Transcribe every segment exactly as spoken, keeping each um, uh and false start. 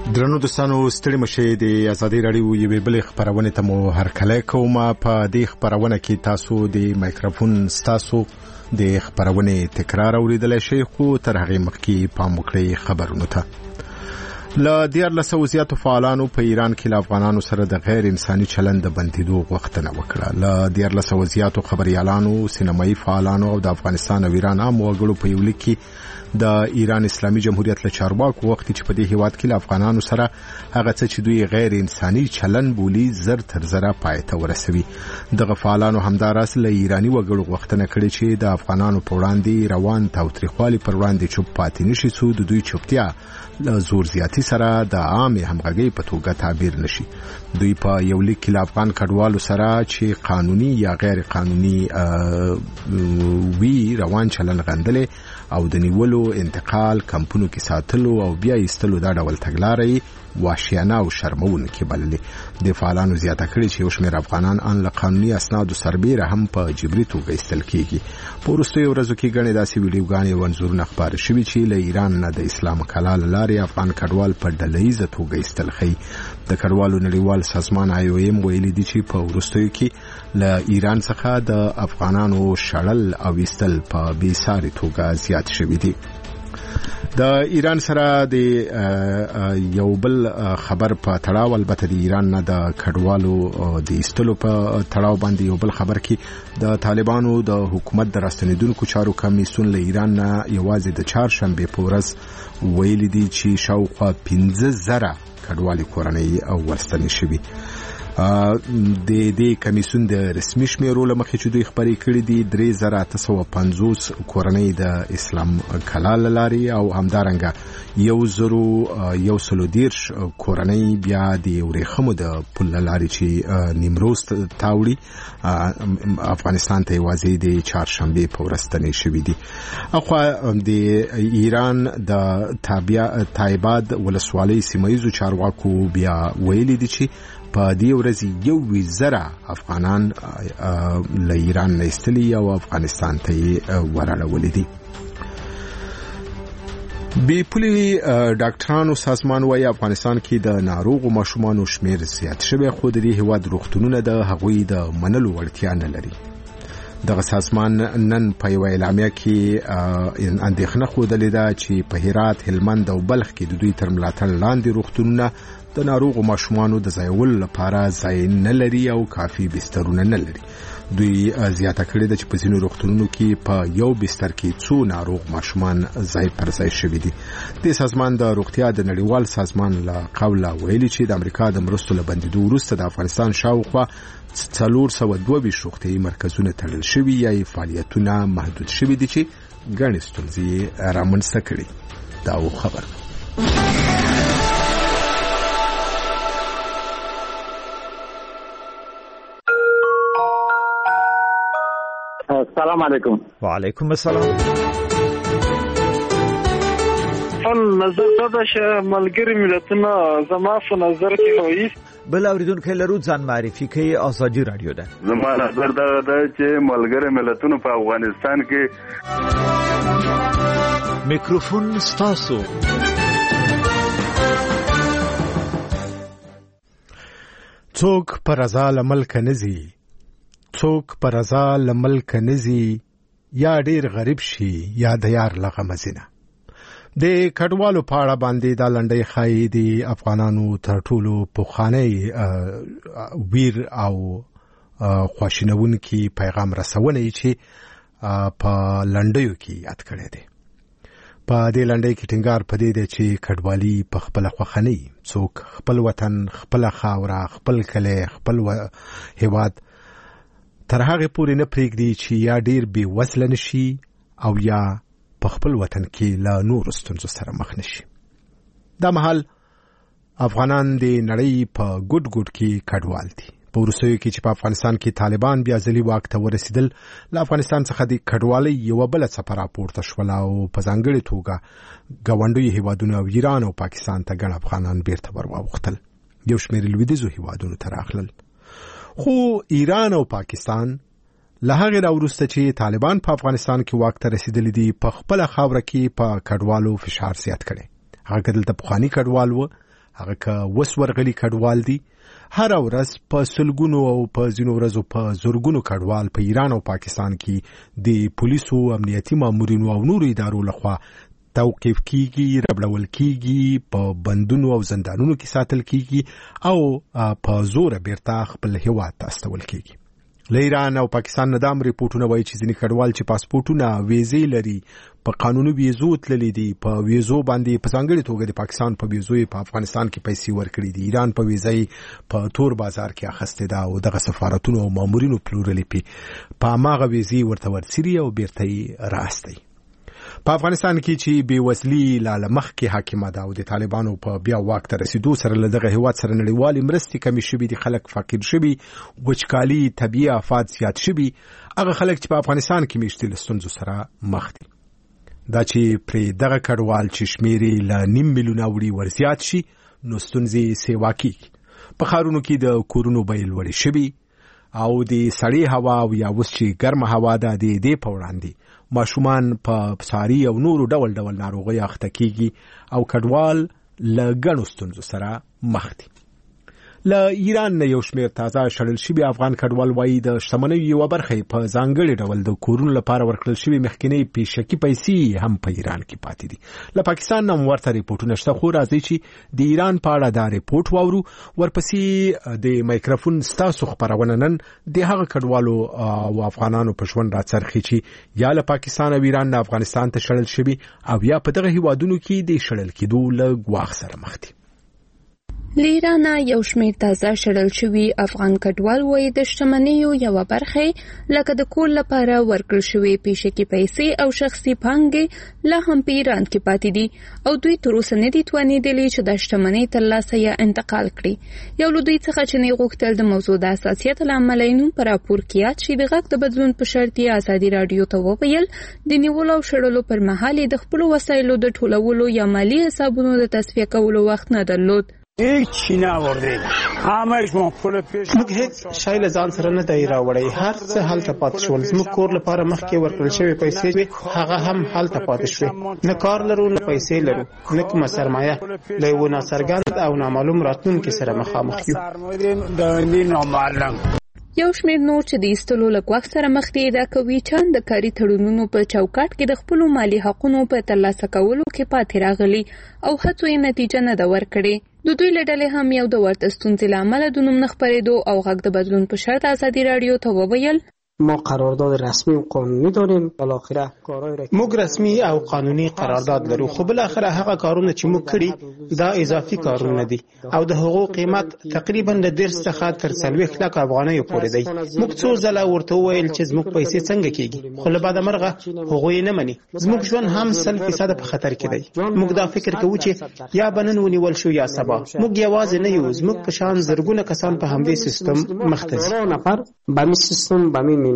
درنو دوستانو ستړي مشه د ازادي رادیو یوې بلې خبرونه ته مو هرکلی کوم. په دې خبرونه کې تاسو د مایکروفون ستاسو د خبرونه تکرار اوریدلای شئ، خو تر هغه مخکې پام وکړئ خبرونه ته. ل دیارلس وزیاتو فعالانو په ایران کې له افغانانو سره د غیر انساني چلند بندیدو غوښتنه وکړه. ل دیارلس وزیاتو خبريالانو، سینمایي فعالانو او د افغانستان او ایران عام وګړو په یو لیک کې د ایران اسلامي جمهوریت له چارواکو وخت چې په دې هیواد کې له افغانانو سره هغه څه چې دوی غیر انساني چلند بولی زر تر زره پای ته ورسوي. دغه فعالانو همداراس له ایرانی وګړو غوښتنه کړې چې د افغانانو په وړاندې روان تاوتریخوالي پر وړاندې چوپ پاتې نشي، څو د دوی چوپتیا له زور زیاتی سره د عامه همغږي په توګه تعبیر نشي. دوی په یو لیک کې افغان کډوالو سره چې قانوني یا غیر قانوني وی روان چلن غندلې او د نیولو، انتقال، کمپونو کې ساتلو او بیا ایستلو دا ډول تګلارې وحشیانه او شرمونکې بللې. د فعالانو زیاته کړي چې یو شمېر افغانان ان له قانوني اسنادو سربیره هم په جبري توګه ایستل کېږي. په وروستیو ورځو کې ګڼې داسې ویډیوګانې او انځورونه خپاره شوي چې له ایران نه د اسلام کلا له لارې افغان کډوال په ډلهییزه توګه ایستل ښیي. د کډوالو نړیوال سازمان آی او ایم ویلي دي چې په وروستیو کې له ایران څخه د افغانانو شړل او ایستل په بې ساري توګه زیات شوي دي. د ایران سره د یو بل خبر په تړاو، البته د ایران نه د کډوالو د ایستلو په تړاو باندې یو بل خبر کې د طالبانو د حکومت د راستنیدونکو چارو کمیسیون له ایران نه یوازې د چهارشنبې په ورځ ویلي دي چې شاوخوا پنځه زره کډوالي کورنۍ او ورستنې شوي. د دې کمیسیون د رسمي شمیرو له مخې چې دوی خبرې کړې دي درې زره اته سوه پنځوس کورنۍ د اسلام کلا له لارې او همدارنګه یو زرو یو سلو دیرش کورنۍ بیا د ورېښمو د پل له لارې چې نیمروز تاوړي افغانستان ته یوازې د چهارشنبې په ورځ ستنې شوي دي. اخوا د ایران د تایباد ولسوالۍ سیمه ییزو چارواکو بیا ویلي دي چې په دې ورځ یو وزره افغانان له ایران نه ایستلي او افغانستان ته یې ورړولي دي. بې پولې ډاکټرانو سازمان وايي افغانستان کې د ناروغو ماشومانو شمیر زیات شوی، خو د دې هیواد روغتونونه د هغوی د منلو وړتیا نه لري. دغه سازمان نن په یو اعلامیه کې اندېښنه ښودلې ده چې په هرات، هلمند او بلخ کې د دوی تر ملاتړ لاندې روغتونونه د ناروغو ماشومانو د ځایولو لپاره ځای نه لري او کافي بسترونه نه لري. دوی زیاته کړې ده چې په ځینو روغتونونو کې په یو بستر کې څو ناروغ ماشومان ځای پر ځای شوي دي. د سازمان د روغتیا د نړیوال سازمان له قوله ویلي چې د امریکا د مرستو له بندیدو وروسته د افغانستان شاوخوا څلور سوه دوه ویشت روغتیایي مرکزونه تړل شوي یا فعالیتونه محدود شوي دي چې ګڼې ستونزې رامنځته کړي. دا و خبر. السلام علیکم. وعلیکم السلام. فن نظر داده شه ملګری ملتونه زما په نظر کې وایي بل اوریدونکو لرو ځان معرفي کوي. ازادي رادیو ده. زما نظر دا چې ملګری ملتونه په افغانستان کې میکروفون ستاسو. څوک پر رضا له ملک نزي، څوک پر رضا له ملک نزي، یا ډیر غریب شي یا د یار لغه مزینه. د کډوالو په اړه باندې دا لنډۍ ښایي د افغانانو تر ټولو پخوانی ویر او خواشینونکي پیغام رسونه چې په لنډیو کې یاد کړی دی. په دې لنډۍ کې ټینګار پدې دی چې کډوالي په خپل خوښه نه، څوک خپل وطن، خپل خاوره، خپل کلی، خپل هیواد تر هغه پورې نه پرېږدي چې یا ډیر بې وزله نشي او یا په خپل وطن کې له نورو ستونزو سره مخ نشي. دا مهال افغانان د نړۍ په ګوټ ګوټ کې کډوال دي. په وروستیو کې چې په افغانستان کې طالبان بیا ځلي واک ته ورسېدل، له افغانستان څخه د کډوالۍ یوه بله څپه راپورته شوله او په ځانګړې توګه ګاونډیو هیوادونو او ایران او پاکستان ته ګڼ افغانان بیرته ور واوښتل، یو شمېر لویدیځو هیوادونو ته راغلل. خو ایران او پاکستان له هغې راوروسته چې طالبان په افغانستان کې واک ته رسېدلي دي، په خپله خاوره کې په کډوالو فشار زیات کړی. هغه که دلته پخواني کډوال و، هغه که وس ورغلي کډوال دي. هر ورځ په سلګونو او په ځینو ورځو په زورګونو کډوال په ایران او پاکستان کې د پولیسو، امنیتي مامورینو او نورو ادارو لخوا توقیف کیږي، ربړول کیږي، په بندونو او زندانونو کې ساتل کیږي او په زور بیرته خپل هیواد ته استول کیږي. له ایران او پاکستان ندام ریپورتونه وایي چې ځینې کډوال چې پاسپورتونه ویزې لري په قانوني ویزو تللي دي، په ویزو باندې په ځانګړې توګه د پاکستان په ویزو په افغانستان کې پیسې ورکړي دي، ایران په ویزې په تور بازار کې اخیستې ده او دغه سفارتونو او مامورینو پلورلي په هماغه ویزې ورته ورسري او بیرته یې راستي. په افغانستان کې چې بېوزلي لا له مخکې حاکمه ده او د طالبانو په بیا واک ته رسیدو سره له دغه هیواد سره نړیوالې مرستې کمې شوي دي، خلک فقیر شوي، وچکالي، طبیعي آفات زیات شوي، هغه خلک چې په افغانستان کې میشتي له ستونزو سره مخ دي. دا چې پرې دغه کډوال چې شمېر یې له نیم میلیونه وړي ورزیات شي نو ستونزې سیوا کیږي. په ښارونو کې د کورونو بیې لوړې شوي او د سړې هوا او یا اوس چې ګرمه هوا ده د دې په وړاندې ماشومان په پساري او نورو ډول ډول ناروغیو اخته کیږي او کډوال له ګڼو ستونزو سره مخ دي. له ایران نه یو شمېر تازه شړل شوي افغان کډوال وایي د شتمنیو یوه برخه یې په ځانګړي ډول د کورونو لپاره ورکړل شوي مخکینۍ پیشکي پیسې هم په ایران کې پاتې دي. له پاکستان نه ورته ریپورټونه شته، خو راځي چې د ایران په اړه دا ریپورټ واورو. ورپسې د مایکروفون ستاسو خپرونه نن د هغه کډوالو او افغانانو په ژوند راڅرخي چې یا له پاکستان او ایران نه افغانستان ته شړل شوي او یا په دغه هیوادونو کې د شړل کېدو له ګواښ سره مخ دي. له ایرانه یو شمېر تازه شړل شوي افغان کډوال وایي د شتمنیو یوه برخه لکه د کور لپاره ورکړل شوي پیشکي پیسې او شخصي پانګې لا هم په ایران کې پاتې دي او دوی تر اوسه نه دي توانېدلي چې دا شتمنۍ ترلاسه یا انتقال کړي. یو له دوی څخه چې نه غوښتل د موضوع د حساسیت له امله یې نوم په راپور کې یاد شي د غږ د بدلون په شرط یې ازادي راډیو ته وویل د نیولو او شړلو پر مهال د خپلو وسایلو د ټولولو یا مالي حسابونو د تصفیه کولو وخت نه درلود. هیچی ناوردیم همش ما پول پیش موږ هیڅ شای له ځان سره نه دی راوړی، هر څه هلته پاتې شول. زموږ کور لپاره مخکې ورکړل شوی پیسې هغه هم هلته پاتې شوې. نه کار لرو نه پیسې لرو، نه کومه سرمایه. له یو ناڅرګند او نامعلوم راتلونکي سره مخامخ یو. یو شمېر نور چې د ایستلو له ګواښ سره مخ دي دا کوي چې د کاري تړونونو په چوکاټ کې د خپلو مالي حقونو په ترلاسه کولو کې پاتې راغلي او هڅو یې نتیجه نه ده ورکړې. د دوی له ډلې هم یو د ورته ستونزې له امله د نوم نه خپرېدو او غږ د بدلون په شرط ازادي راډیو ته وویل ما قرارداد رسمی و قانونی داریم، بالاخره کارهای را موږ رسمي او قانوني قرارداد لرو، خو بل اخره هغه کارونه چې موږ کړی دا اضافي کارونه دي او د حقوق قیمت تقریبا د ډیر څخه تر څلوېښت لک افغانۍ پورې دی. موږ څو ځله ورته وویل چې زموږ پیسې څنګه کیږي، خو له بعد مرغه هغوی نه مني. زموږ ژوند هم سل فیصد په خطر کې دی. موږ دا فکر کوو چې یا بنن ونیول شو یا سبا. موږ یوازې نه یو، زموږ په شان زرګونه کسان په همدې سیستم مخ ته ځي. نفر به می سیستم به می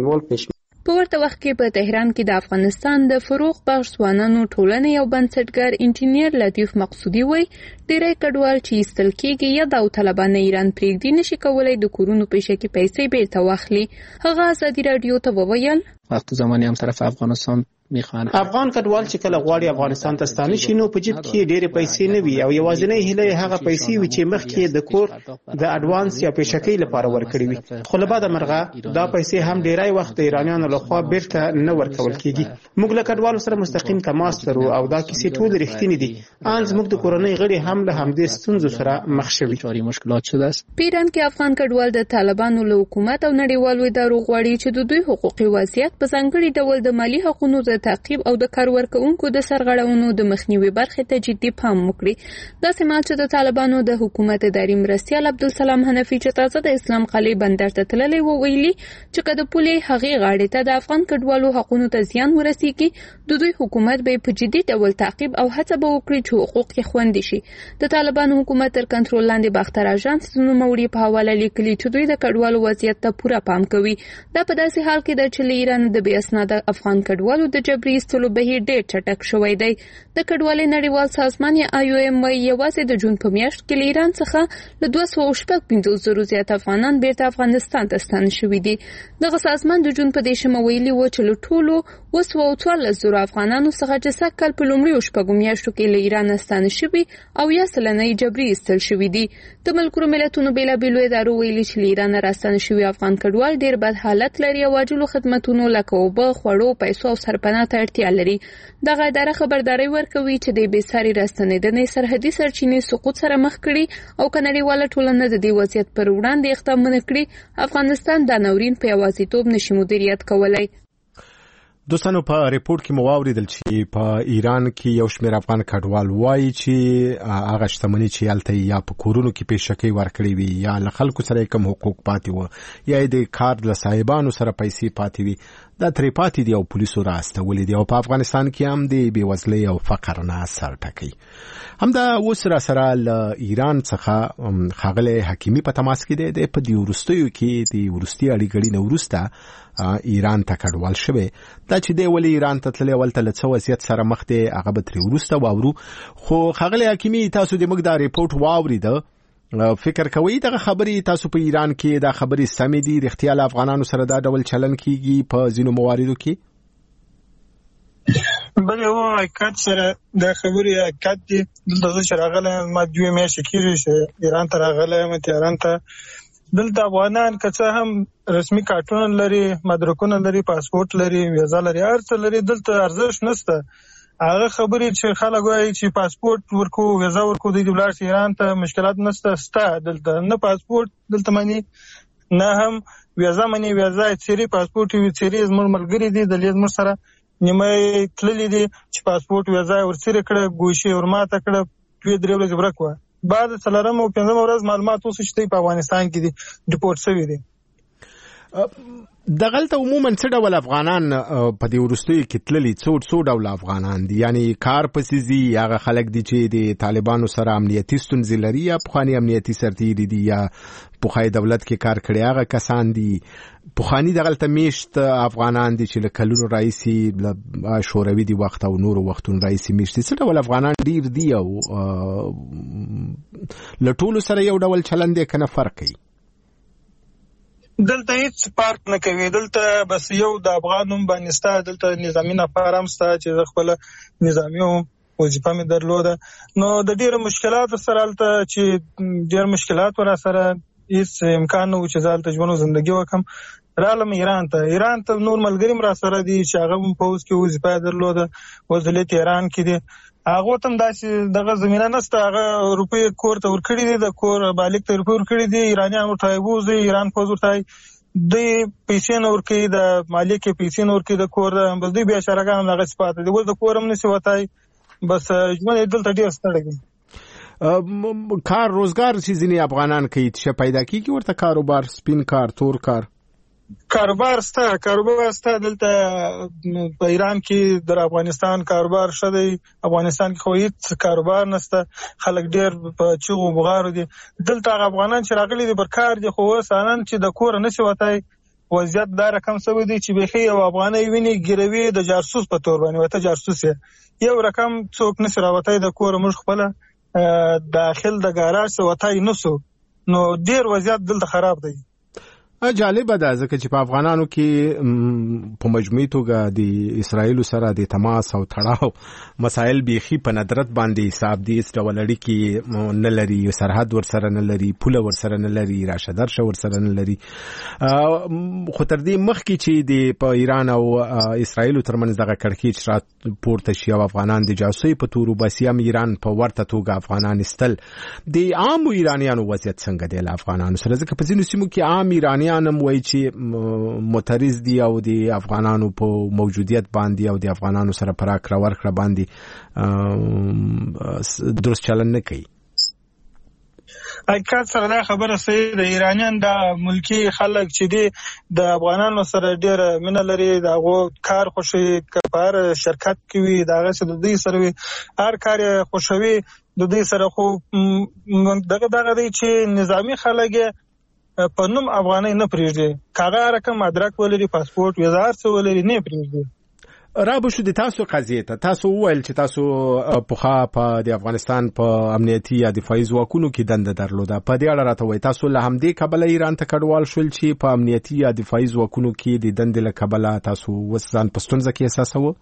په ورته وخت کې په تهران کې د افغانستان د فروغ بخش ځوانانو ټولنې یو بنسټګر انجینیر لطیف مقصودي وایي ډېری کډوال چې ایستل کېږي یا داوطلبانه ایران پرېږدي نشي کولی د کورونو پیشکي پیسې بیرته واخلي. هغه ازادي راډیو ته وویل وقت زمانی هم طرف افغانستان میخوان افغان کډوال چې کله غواړي افغانستان ته ستانه شي نو په جیب کې ډېرې پیسې نه وي او یوازینۍ هیله هغه پیسې وي چې مخکې د کور د اډوانس یا پیشکۍ لپاره ورکړي وي. خو له بعد مرغه دا پیسې هم ډېری وخت د ایرانیانو لخوا بیرته نه ورکول کېږي. موږ له کډوالو سره مستقیم تماس لرو او دا کیسې ټول رښتینې دي. ان زموږ د کورنۍ غړي هم له همدې ستونزو سره مخ شوي. مشکلات شده است. په ایران کې افغان کډوال د طالبانو له حکومت او نړیوالو ادارو غواړي چې د دوی حقوقي وضعیت په ځانګړي ډول د مالي حقوقو د تعقیب او د کار ورکوونکو د سرغړونو د مخنیوي برخې ته جدي پام وکړي. داسې مهال چې د طالبانو د حکومت اداري مرستیال عبدالسلام حنفي چې تازه د اسلام قلعه بندر ته تللی و ویلي چې که د پولې هغې غاړې ته د افغان کډوالو حقونو ته زیان ورسیږي د دوی حکومت به په جدي ډول تعقیب او هڅه به وکړي چې حقوق یې خوندي شي. د طالبانو حکومت تر کنټرول لاندې باختر اژانس د نوموړي په حواله لیکلي چې دوی د کډوالو وضعیت ته پوره پام کوي. دا په داسې حال کې ده چې له ایران د بې اسناده افغان کډوالو د جبري ایستلو بهیر ډېر چټک شوی دی. د کډوالۍ نړیوال سازمان یا آی او ایم وایي یوازې د جون په میاشت کې له ایران څخه له دوه سوه شپږ پنځوس زرو زیات افغانان بیرته افغانستان ته ستانه شوي دي. دغه سازمان د جون په دېرشمه ویلي و چې له ټولو اوس و څوارلس زره افغانانو څخه چې سږ کال په لومړیو شپږو میاشتو کې له ایران ستانه شوي او یا سلنه یې جبري ایستل شوي دي. د ملګرو ملتونو بېلابېلو ادارو ویلي چې له ایرانه راستانه شوي افغان کډوال ډېر بد حالت لري او عاجلو خدمتونو لکه اوبه، خوړو، پیسو او سرپناه ته اړتیا لري. دغه اداره خبرداری ورکوي چې د بېساري راستنېدنې سرحدي سرچینې سقوط سره مخ کړي او که نړیواله ټولنه د دې وضعیت پر وړاندې اقدام ونه کړي، افغانستان دا ناورین په یوازیتوب نشي مدیریت کولی. دوستانو په ریپورت کې مو واوریدل چې په ایران کې یو شمېر افغان کډوال وایي چې هغه شتمني چې هلته یا په کورونو کې پیشکۍ ورکړې وي یا له خلکو سره کم حقوق پاتې وو یا د کار له صاحبانو سره پیسې پاتې وي، دا ترې پاتې دي او پولیسو راستولې دي او په افغانستان کې هم د بېوزلۍ او فقر نه سر ټکوي. همدا اوس را سره له ایران څخه ښاغلی حکیمي په تماس کې دی. په دې وروستیو کې د وروستي اړیکړې نه وروسته ایران ته کډوال شوی. دا چې دی ولې ایران ته تللی ولته له څه وضعیت سره مخ دی هغه به ترې وروسته واورو. خو ښاغلی حکیمي تاسو د موږ دا ریپورټ واوریده، فکر کوئ دغه خبرې تاسو په ایران کې دا خبرې سمې دي؟ رښتیا له افغانانو سره دا ډول چلن کیږي په ځینو مواردو کې؟ بلې هو حقیقت سره دا خبرې حقیقت دي. دلته زه چې راغلی ما دوې میاشتې کېږي چې ایران ته راغلی یم تهران ته. دلته افغانان که څه هم رسمي کارتونه لري، مدرکونه لري، پاسپورت لري، ویزا لري، هر څه لري، دلته ارزښت نشته. هغه خبرې چې خلک وایي چې پاسپورت ورکو، ویزا ورکو، دوی د ولاړ شي ایران ته، مشکلات نشته. سته دلته نه پاسپورت دلته مني نه هم ویزا مني. ویزا څیرې پاسپورت وي، څیرې زموږ ملګري دي دلته زموږ سره نیمه تللي دي چې پاسپورت ویزا ورڅیرې کړه، ګوشي ورماته کړه، دوې درې ورځې ورک وه. بعد څلورم او پنځم ورځ معلومات اوس چې په افغانستان کې دي ډیپورټ شوي دي. دغلته عموما څه ډول افغانان په دې وروستیو کې تللي؟ څو څو ډول افغانان دي؟ یعنی کار پسې ځي، هغه خلک دي چې د طالبانو سره امنیتي ستونزې لري یا پخواني امنیتي سرتیري دي یا پخوانی دولت کې کار کړي هغه کسان دي؟ پخواني دغلته میشت افغانان دي چې له کلونو راهیسې شوروي دي وخت او نورو وختونو راهیسې میشت دي. څه ډول افغانان ډیر دي او له ټولو سره یو ډول چلند دی که نه فرق کوي؟ دلته هیڅ فرق نه کوي. دلته بس یو د افغان نوم باندې سته، دلته نظامي نفر هم سته چې زه خپله نظامي وم، وظیفه مې درلوده. نو د ډېرو مشکلاتو سره هلته چې ډېر مشکلات ور سره هیڅ امکان نه و چې زه هلته ژوند او زندګي وکړم. رالم ایران ته. ایران ته نور ملګري هم را سره دي چې هغه هم پوځ کې وظیفه یې درلوده، اوس دلته تهران کې دي. هغه ته هم داسې دغه زمینه نشته. هغه روپۍ کور ته ورکړي دي، د کور مالک ته روپۍ ورکړي دي، ایرانیان ورته بوځي، ایران پوځ ورته دوی پیسې نه ورکوي، د مالک یې پیسې نه ورکوي د کور ته، بس دوی بیچارهګان همدغسې پاتې دي. اوس د کور هم نشي وتی، بس ژوند یې دلته ډېر ستړی دی. کار روزګار چې ځینې افغانان کوي څه پیدا کېږي ورته؟ کاروبار، سپین کار، تور کار؟ کاروبار سته، کاروبار سته. دلته په ایران کې د افغانستان کاروبار ښه دی. افغانستان کې خو هیڅ کاروبار نشته، خلک ډېر په چغو بغارو دي. دلته هغه افغانان چې راغلي دي پر کار دي، خو اوس انن چې د کوره نشي وتی. وضعیت دا رقم شوی دی چې بیخي یو افغانۍ ویني ګیروي د جاسوس په تور باندې وته جاسوس یې یو رقم څوک نشي راوتی د کوره. موږ خپله داخل د ګاراج څه وتی نسو، نو ډېر وضعیت دلته خراب دی. جالبه ده ځکه چې په افغانانو کې په مجموعي توګه د اسرائیلو سره د تماس او تړاو مسایل بیخي په ندرت باندې حساب دي. هیڅ ډول اړیکې نه لري، سرحد ورسره نه لري، پوله ورسره نه لري، راشه درشه ورسره نه لري. خو تر دې مخکې چې د په ایران او اسرائیلو ترمنځ دغه کړکېچ را پورته شي او افغانان د جاسوسۍ په تور وباسي، هم ایران په ورته توګه افغانان ایستل. د عامو ایرانیانو وضعیت څنګه دی له افغانانو سره؟ ځکه په ځینو سیمو کې عام ایرانیان هم وایي چې معترض دي او د افغانانو په موجودیت باندې او د افغانانو سره په راکړه ورکړه باندې درست چلن نه کوي. حقیقت سره دا خبره صحیح ده. ایرانیان د ملکی خلک چې دي د افغانانو سره ډېره مینه لري، د هغو کار خوښوي، که په هر شرکت کې وي د هغسې د دوی سره وي، هر کار یې خوښوي د دوی سره. خو دغه دغه دی چې نظامي خلک یې په نوم افغانۍ نه پرېږدي، که هغه رقم ادرک ولري، پاسپورت، ویزا، هر څه ولري، نه پرېږدي. را به شو د تاسو قضیه ته تاسو وویل چې تاسو پخوا په د افغانستان په امنیتي یا دفاعي ځواکونو کې دنده درلوده، په دې اړه راته وایي تاسو له همدې کبله ایران ته کډوال شول چې په امنیتي یا دفاعي ځواکونو کې د دندې له کبله تاسو اوس ځان په ستونزه کې احساسوه؟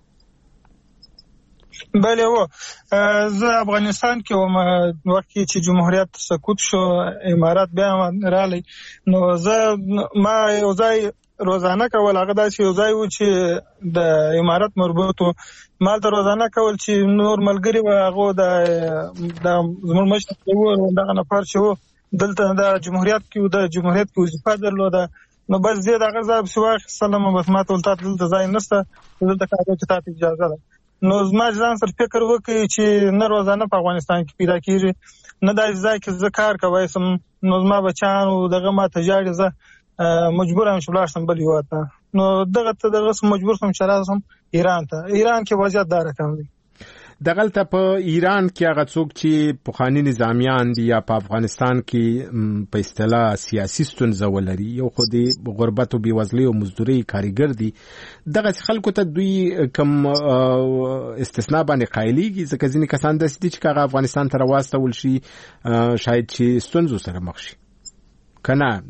بله و زه افغانستان کې وم وخت کې چې جمهوریت سقوط شو، امارات بیا رالی، نو زه ما یو ځای روزانه کول، هغه داسې یو ځای و چې د امارات مربوط و، ما هلته روزانه کول چې نور ملګري و، هغه د زموږ مشر و دغه نفر چې و دلته د جمهوریت کې و، د جمهوریت کې وظیفه درلوده، نو بس زه د هغه ځای پسې واخیستلم، بس ما ته ولته دلته ځای نشته، دلته کار چې تاته اجازه ده. نو زما ځان سره فکر وکړي چې نه روزانه په افغانستان کې پیدا کېږي، نه داسې ځای کې زه کار کوی سم، نو زما بچیان و دغه ما ته ژاړي، زه مجبور یم چې ولاړ شم بل هېواد ته. نو دغه ته دغه مجبور شم چې راشم ایران ته. ایران کې وضعیت دا رقم دی. دغلته په ایران کې هغه څوک چې پخواني نظامیان دي یا په افغانستان کې په اصطلاح سیاسي ستونزه ولري، یو خو د غربت او بېوزلۍ او مزدورۍ کارګر دي، دغسې خلکو ته دوی کوم استثنا باندې قایلیږي؟ ځکه ځینې کسان داسې دي چې که هغه افغانستان ته راواستول شي شاید چې ستونزو سره مخ شي که نه؟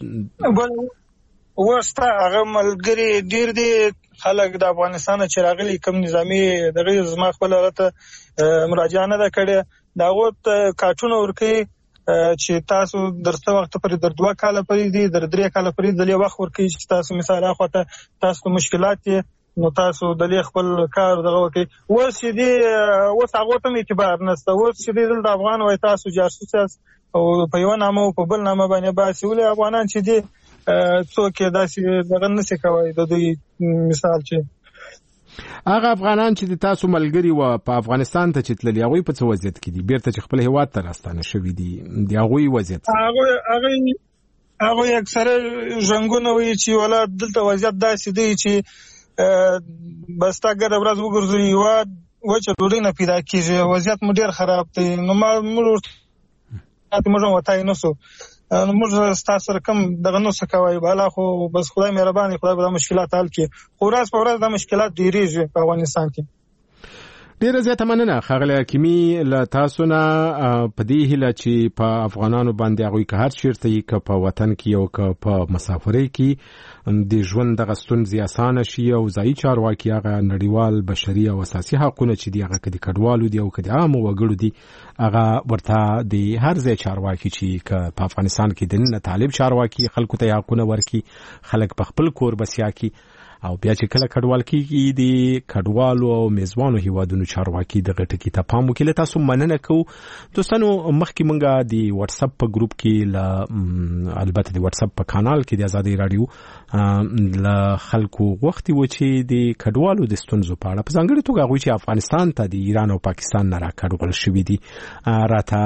اوس ته هغه ملګري ډېر دي خلک د افغانستان چې راغلي، کوم نظامي دغه زما خپل هلته مراجعه نه ده کړې، د هغو ته کارټونه ورکوي چې تاسو در څه وخته پورې در دوه کاله پورې دي، در درې کاله پورې دلې وخت ورکوي چې تاسو مثال هخوا ته تاسو ته مشکلات دي، نو تاسو دلې خپل کار دغه وکړئ. اوس چې دي اوس هغو ته هم اعتبار نشته، اوس چې دي دلته افغان وایي تاسو جاسوس یاست او په یوه نامه او په بل نامه باندې باسي، ولې افغانان چې دي څوک یې داسې دغه نشي کوی، د دوی مثال چې هغه افغانان چې د تاسو ملګري وه په افغانستان ته چې تللي، هغوی په څه وضعیت کې دي؟ بیرته چې خپل هېواد ته راستانه شوي دي، د هغوی وضعیت هغوی اکثره ژوندونه وایي چې ولا دلته وضعیت داسې دی چې بس تا ګډه ورځ وګرځوي هېواد وچه ډوډۍ نه پیدا کېږي، وضعیت مو ډېر خراب دی. نو ما موږ موږ هم وتای نه سو، موږ ستاسو سره کوم دغه نو څه کوی، بالا خو بس خدای مهربان دی، خدای به دا مشکلات حل کړي، خو ورځ په ورځ دا مشکلات ډېرېږي په افغانستان کې. ډیره زیاته مننه ښاغلی حکیمي له تاسو نه، په دې هیله چې په افغانانو باندې هغوی که هر چېرته یي، که په وطن کې او که په مسافرۍ کې، د ژوند دغه ستونزې اسانه شي او ځایي چارواکي هغه نړیوال بشري او اساسي حقونه چې دي، هغه که د کډوالو دي او که د عامو وګړو دي، هغه ورته د هر ځای چارواکي چې که په افغانستان کې دننه طالب چارواکي خلکو ته حقونه ورکړي، خلک په خپل کور بسیا کړي، او بیا چې کله کډوال کېږي د کډوالو او میزبانو هیوادونو چارواکي دغه ټکي ته پام وکړي. له تاسو مننه کوو دوستانو. مخکې مونږه د واتساپ په ګروپ کې له البته د واتساپ په کانال کې د ازادۍ راډیو له خلکو غوښتي و چې د کډوالو د ستونزو په اړه، په ځانګړې توګه هغوی چې افغانستان ته د ایران او پاکستان نه راکډوال شوي دي، راته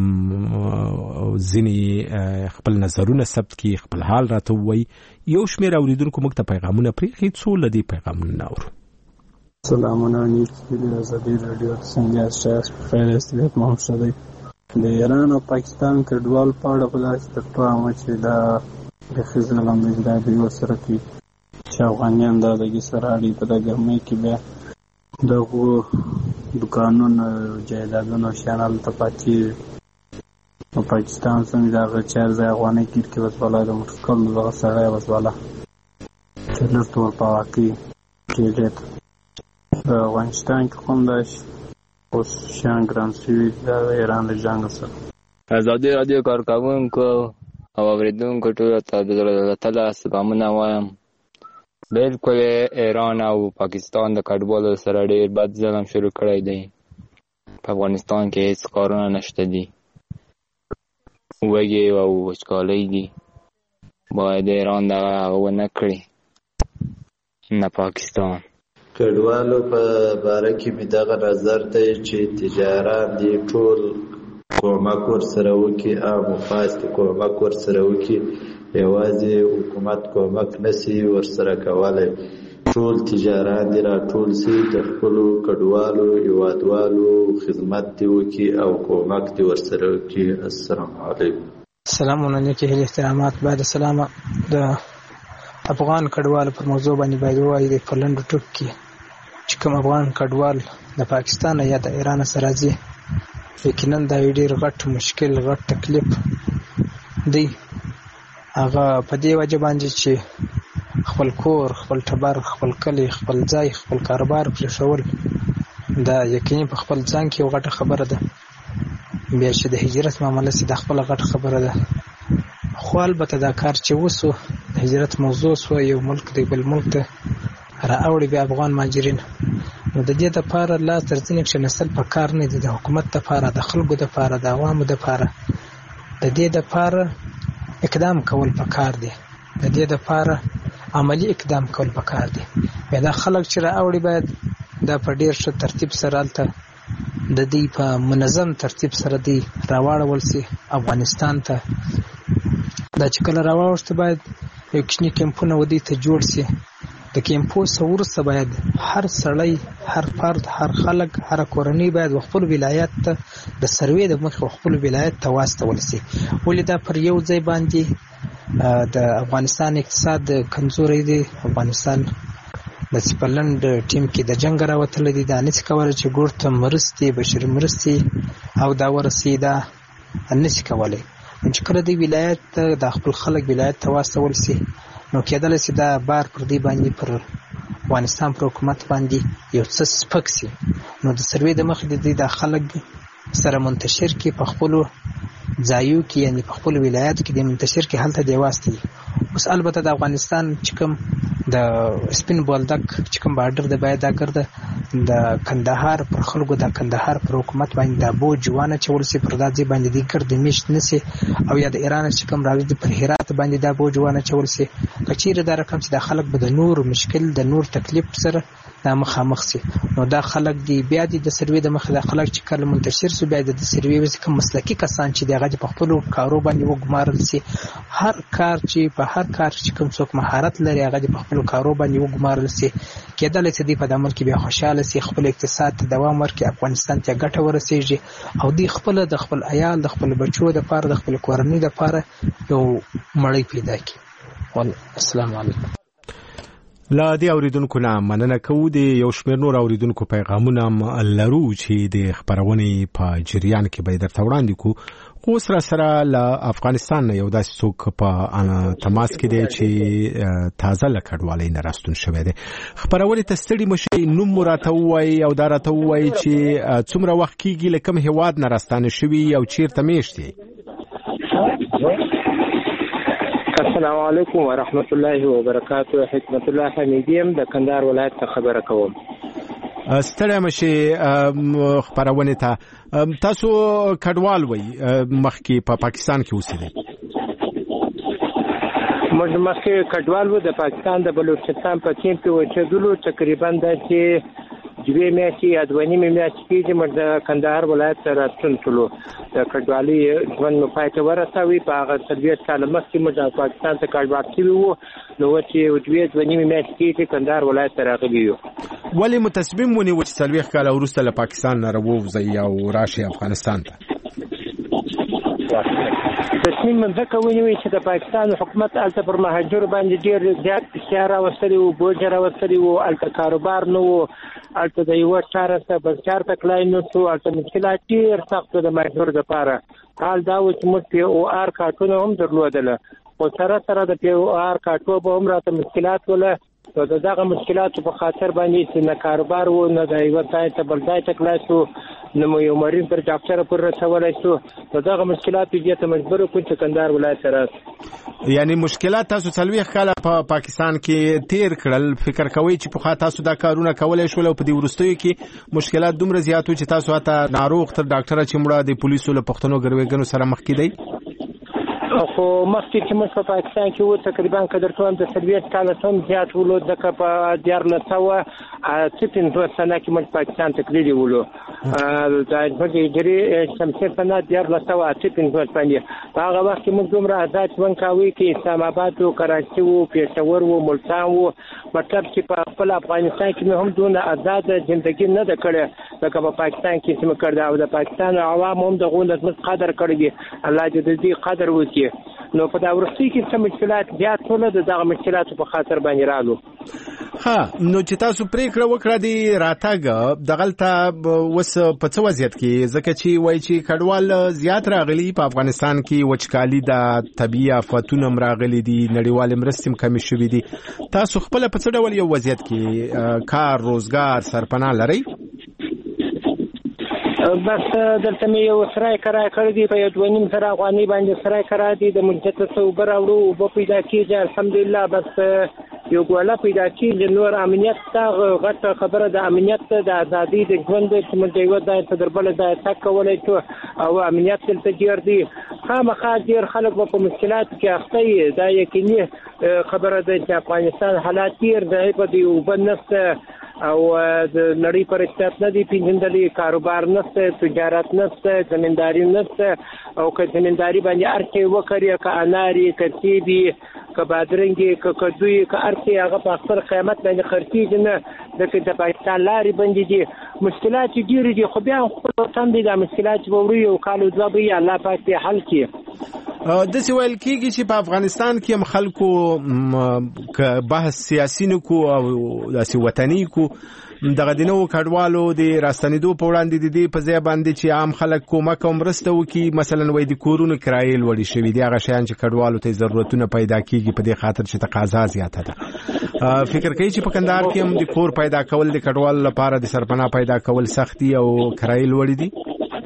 ځینې خپل نظرونه ثبت کړي، خپل حال راته ووایي. یو شمېر اورېدونکو موږ ته پیغامونه پرېښي، څو له دې پیغامونه نه اورو. سلامونه، نیوز د ازادۍ راډیو څنګه یاست؟ بخیر یاست؟ محمد صدیق. د ایران او پاکستان کډوال په اړه په داسې تر پامه چې دا بیخي ظلم دی، دا دوی ورسره کوي چې افغانیان دا دغې سره اړي په د ګرمۍ کې بیا دغو دوکانونه جایدادونه او شیان هلته پاتېږي، او پاکستان څنګه د هغه چار ځای افغانۍ ګیر کې بس والا د موټر کولو دغه سړی بس والا چې لږ ټول په واقعي کېدی ته په افغانستان کې خو همداسې اوس شیان ګران شوي دا د ایران له جنګ سره. ازادي راډیو کارکوونکو او اورېدونکو ټولو ته د زړه له تله سلامونه وایم. بلکل ایران او پاکستان د کډوالو سره ډېر بد ظلم شروع کړی دی. په افغانستان کې هېڅ کارونه نشته دي، وږې او وچکالۍ دي. باید ایران دغه هغه ونه کړي، نه پاکستان. کډوالو په باره کې مې دغه نظر دی چې تجاران دي ټول کومک ورسره وکړي، عام خاص دي کومک ورسره وکړي، یوازې حکومت کومک نشي ورسره کولی. ټول تجاران دي راټول سي، د خپلو کډوالو هېوادوالو خدمت دي وکړي او کومک دي ورسره وکړي. السلام علیکم. سلامونه نیکې هیلې احترامات. بعد السلامه. د افغان کډوالو پر موضوع باندې باید ووایي د په لنډو ټکو کې چې کوم افغان کډوال د پاکستان یا د ایران سره راځي یقینا دا ډېر غټ مشکل غټ تکلیف دی. هغه په دې وجه باندې چې خپل کور خپل ټبر خپل کلی خپل ځای خپل کاروبار پرېښول دا یقیني په خپل ځان کې یو غټه خبره ده. بیا چې د هجرت معامله سي دا خپله غټه خبره ده. خو البته دا کار چې وسو د هجرت موضوع سو یو ملک دی بل ملک ته راوړي بیا افغان مهاجرین، نو د دې دپاره لا تر ځینې کښېنستل په کار نه دي. د حکومت دپاره د خلکو دپاره د عوامو دپاره د دې دپاره اقدام کول په کار دی. د دې دپاره عملی اقدام کول په کار دی. بیا دا خلک چې راوړي باید دا په ډېر ښه ترتیب سره هلته د دوی په منظم ترتیب سره دوی راواړول سي افغانستان ته. دا چې کله راواوښته باید یو کوچني کیمپونه ودې ته جوړ سي. د کیمپو څخه وروسته باید هر سړی هر فرد هر خلک هر کورنۍ باید خپل ولایت ته د سروې د مخې خپل ولایت ته واستول سي. ولې دا پر یو ځای باندې د افغانستان اقتصاد کمزوری دی. افغانستان د سپلند ټیم کې د جنگ راوتلی دی. دا نشي کولی چې ګور ته مرستې بشري مرستې او دا ورسي دا نشي کولی. چې کله دی ولایت ته د خپل خلک ولایت ته واستول سي نو کېدلی سي دا بار پر دی باندې پر افغانستان پر حکومت باندې یو څه سپک سي. نو د سروې د مخې د دې د خلک سره منتشر کې په خپلو ځایو کې یعنې په خپلو ولایاتو کې د منتشر کې هلته دی واستوي. اوس البته د افغانستان چې کوم د سپین بولدک چې کوم بارډر د باید دا ګرده د کندهار پر خلکو د کندهار پر حکومت باندې د بوج وانه چول سي پر دځي باندې د ګرد میشت نسی او یا د ایران چې کوم راځي پر هرات باندې د بوج وانه چول سي کچیر دا رقم چې د خلک به د نور مشکل د نور تکلیف سره دا مخامخ سي. نو دا خلک دی بیا د سروې د مخ د خلک چې کله منتشر سو بیا د سروې وس کوم مسلکی کسان چې دغه په خپل کارو باندې وګمارل سي. هر کار چې په هر کار چې کوم څوک مهارت لري هغه په خپل کارو باندې وګمارل سي کېدل چې دی په د عمل کې بیا خوشاله سي خپل اقتصاد ته دوام ورکړي افغانستان ته ګټه ورسیږي او دی خپل د خپل عیال د خپل بچو د پاره د خپل کورنۍ د پاره یو مړی پیدا کړي. والسلام علیکم. لا دی اوریدونکو نه مننه کوو. د یو شمېر نور اوریدونکو پیغامونه لرو چې د خبرونې په جریان کې به درته وړاندې کوو. خو سره سره له افغانستان نه یو داسې څوک په تماس کې دی چې تازه له کډوالۍ نه راستون شوی دی. خبرونې ته ستړي مشئ، نوم مو راته ووایي او دا راته ووایي چې څومره وخت کېږي له کوم هېواد نه راستانه شوي او چېرته میشت یې. السلام علیکم ورحمت الله وبرکاته. حکمت الله حمیدی یم د کندهار ولایت څخه خبره کوم. ستړی مشئ خبرونې ته. تاسو کډوال وئ، مخکې په پاکستان کې اوسېدئ؟ موږ مخکې کډوال وو، د پاکستان د بلوچستان په سیند کې اوسېدلو. تقریبا داسې دوې میاشتې یا دوه نیمې میاشتې کېږي موږ د کندهار ولایت ته راستون شولو. د کډوالۍ ژوند مو پای ته ورسوي. په هغه څلوېښت کاله مخکې موږ پاکستان ته کډوال شوي وو، نو اوس چې دوې دوه نیمې میاشتې کېږي کندهار ولایت ته راغلي یو. ولې مو تصمیم ونیو چې څلوېښت کاله وروسته له پاکستان نه راووځئ او راشئ افغانستان ته؟ تصمیم مې ځکه ونیوی چې د پاکستان حکومت هلته پر مهاجرو باندې ډېر زیات فشار راوستلی و، بوج راوستلی و، هلته کاروبار نه و، هلته د یوه چاره څخه بل چار ته تلای نه شو، هلته مشکلات ډېر سخت و د مهاجرو دپاره. حال دا و چې موږ پی او آر کارټونه هم درلودله، خو سره سره د پی او آر کارټو به هم راته مشکلات وله. نو د دغه مشکلاتو په خاطر باندې چې نه کاروبار و، نه د یوه ځای ته بل ځای ته تلای شو، نه مو یو مریض پر ډاکټره پورې رسولی شو. نو دغه مشکلاتو دې ته مجبور کړو چې کندهار ولایت ته راسو. یعنې مشکلات تاسو څلوېښت کاله په پاکستان کې تیر کړل، فکر کوئ چې پخوا تاسو دا کارونه کولی شول او په دې وروستیو کې مشکلات دومره زیات و چې تاسو حتی ناروغ تر ډاکټره چې مړه د پولیسو له پښتنو ګروېږنو سره مخ کېدئ؟ خو مخکې چې موږ په پاکستان کې وو تقریبا که درته وایم د څلوېښت کاله څه هم زیات ولو، ځکه په دیارلس سوه څه پنځوس سنه کې موږ پاکستان ته تللي ولو. د زموږ هجري شمسي سنه دیارلس سوه اته پنځوس باندې. په هغه وخت کې موږ دومره ازاد ژوند کوی کې اسلام آباد و، کراچي و، پېښور و، ملتان و. مطلب چې په خپل افغانستان کې مې هم دونه ازاده زندګي نه ده کړې لکه په پاکستان کې چې مې کړې. او د پاکستان عوام هم دغو نه زموږ قدر کړی دي. الله دې د دې قدر وکړي. نو په دا وروستي کې څه مشکلات زیات شول، د دغه مشکلاتو په خاطر باندې رالو. ها نو چې تاسو پریکړه وکړه دی راتګ دغلته وس په څه وضعیت کې ځکه چې وایي چې کډوال زیات راغلي په افغانستان کې وچکالي د طبيعي آفتونو راغلي دي نړیوال مرستې کمې شوې دي تاسو خپل په څه ډول یو وضعیت کې کار روزګار سرپناه لري بس دلته مې یو سرای کرای کړی دی په یو دوه نیم سره افغاني باندې سرای کرای دی د ملکیت څخه اوبه راوړو اوبه پیدا کېږي الحمدلله بس یو ګوله پیدا کېږي نور امنیت ته غټه خبره د امنیت د ازادي د ژوند چې موږ یو ځای ته در بل ځای تګ کولی شو او امنیت دلته ډېر دی خامخا ډېر خلک به په مشکلاتو کې اخته وي دا یقیني خبره ده چې افغانستان حالات ډېر دی په دې اوبه نشته او د نړۍ پر اقتصاد نه دی پیژندلي کاروبار نشته تجارت نشته زمینداری نشته او که زمینداری باندې ارچې وکړي که اناري که سیبي که بادرنګي که کدوی که ارچې هغه په خپل قیمت باندې خرڅېږي نه ځکه د پاکستان لارې بندې دي مشکلات ډېرې دي خو بیا خپل وطن دی دا مشکلات به وړي او کال دوه به یې الله پاک دې حل کړي داسې ویل کېږي چې په افغانستان کې هم خلکو که بحث سیاسي نه کو او داسې وطني کو دغه د نوو کډوالو د راستنېدو په وړاندې د دې په ځای باندې چې عام خلک کومک او مرسته وکړي مثلا وایي د کورونو کرایې لوړې شوي دي هغه شیان چې کډوالو ته ضرورتونه پیدا کېږي په دې خاطر چې تقاضا زیاته ده فکر کوي چې په کندهار کې هم د کور پیدا کول د کډوالو لپاره د سرپناه پیدا کول سخت دي او کرایې لوړې دي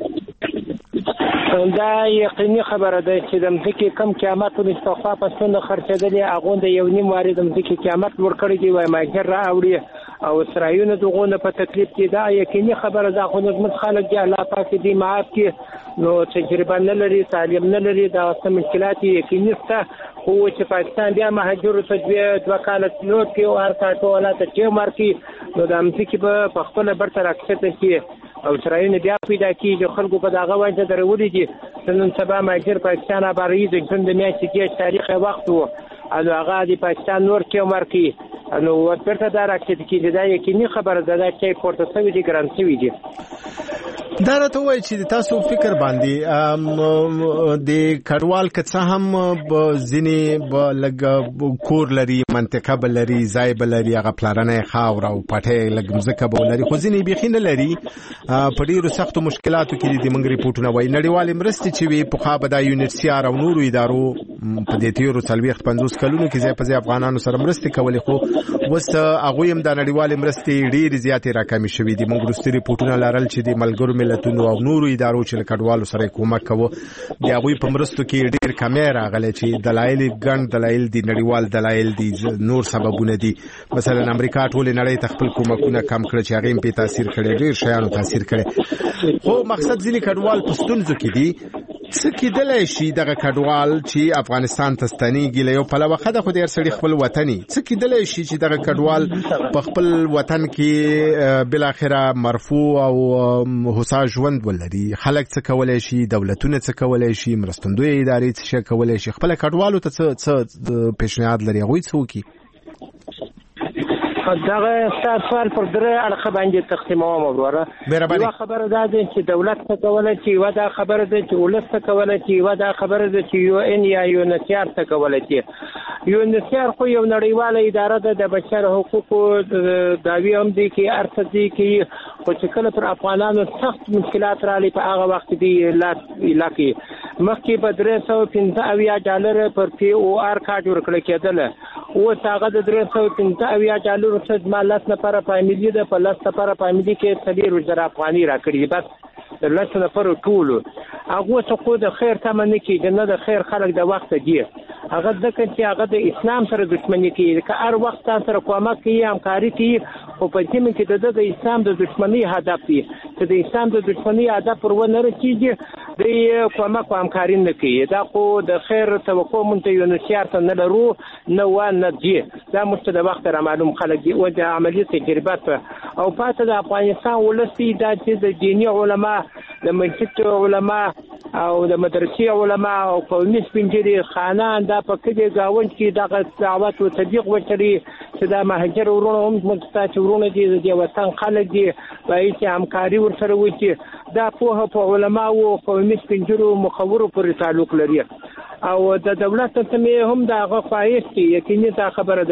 دا یقیني خبره ده چې د مځکې کم قیمت په پخوا پسونه خرڅېدلې هغه د یو نیم واري د مځکې قیمت لوړ کړی دی وای ماجر را اوړي او اسرائیل دغه په تکلیف کې دا یقیني خبره ده خو نظم خلک دی الله پاک دې معاف کړي نو تجربه نه لري تعلیم نه لري دا څه مشکلات یقیني سته خو چې پاکستان بیا مهاجر ته دوه کال تلوت کې او هر کاټو ولا ته چې مارکی نو د مځکې په خپل برتر اکسته کې او اسرائیل بیا پیدا کیږي خلکو په دغه وجه درولې دي نن سبا ماجر پاکستان اباري د ژوند میاشتې کې تاریخ وخت وو او هغه د پاکستان نور کې مرکی نو ورته دا راکټ کې دا یقیني خبره ده چې پورته سوي دي ګران سوي دي دا راته وایي چې تاسو فکر باندې د کډوال که څه هم ځینې لږ کور لري منطقه به لري ځای به لري هغه پلارنه خاوره او پټۍ لږ مځکه به لري خو ځینې بیخي نه لري په ډېرو سختو مشکلاتو کې دي موږ ریپورټونه وایي نړیوالې مرستې چې وي پخوا به دا یونیسیار او نورو ادارو په دې تیرو څلوېښت پنځوس کلونو کې ځای په ځای افغانانو سره مرستې کولې خو اوس هغوی هم دا نړیوالې مرستې ډېرې زیاتې راکمې شوي دي موږ وروستي ریپورټونه لرل چې د ملګرو ملتونو او نورو ادارو چې له کډوالو سره کومک کوو د هغوی په مرستو کې ډېر کمی راغلی چې دلایل ګڼ دلایل دي نړیوال دلایل دي نور سببونه دي مثلا امریکا ټولې نړۍ ته خپل کومکونه کم کړه چې هغې هم پې تاثیر کړی ډېر شیانو تاثیر کړی خو مقصد ځینې کډوال په ستونزو کې دي څه کېدلی شي دغه کډوال چې افغانستان ته ستنېږي له یو پلوه ښه ده خو د هر سړي خپل وطني څه کېدلی شي چې دغه کډوال په خپل وطن کې بالاخره مرفوع او هوسا ژوند ولري خلک څه کولی شي دولتونه څه کولی شي مرستندویه ادارې څه شی کولی شي خپله کډوالو ته څه پیشنهاد لري هغوی څه وکړي دغه ستاسو سوال پر درې اړخه باندې تقسیموم وروره یوه خبره دا ده چې دولت څه کولی چې یوه دا خبره ده چې ولس څه کولی چې یوه دا خبره ده چې یو ان یا یونسیار څه کولی چې یونسیار خو یو نړیواله اداره ده د بشر حقوقو دعوی هم دی کې هر څه دی کې خو چې کله پر افغانانو سخت مشکلات راغلي په هغه وخت کې لاس علاقې مخکې په درې سوه پنځه اویا ډالره پر پی او آر کارډ ورکړل کېدله اوس هغه د درې سوه پنځه اویا ډالرو څخه ما لاس نفره فامیلي ده په لاس نفره فامیلي کې څلور زره افغاني راکړي بس د لاس نفره ټولو هغه څه خو د خیر تمه نه کېږي نه د خیر خلک د وخت دی هغه ځکه چې هغه د اسلام سره دښمني کوي که هر وخت تاسو سره کومک کوي همکاري کوي خو په دې کې د د اسلام د دښمنۍ هدف دی چې د اسلام د دښمنۍ هدف پر ونه رسیږي د کومک او همکاري نه کوي دا خو د خیر توقع مونږ ته یو نشیار ته نه لرو نه و نه دی دا مست د وخت را معلوم خلک دی او د عملیات تجربه او پاتې د افغانستان ولسی د چې د دیني علما د مسجد علما او د مدرسې علما او قومي سپینجري خانان دا په کې گاوند کې د دعوت او تبلیغ وکړي چې دا مهاجر ورونه هم مستاچ ورونه دي د وطن خلک دي په هیڅ همکاري ورسره وکړي دا په په علما او قومي سپینجرو مخورو پورې تعلق لري او د دولت ته هم دا غوښایست یقیني دا خبره ده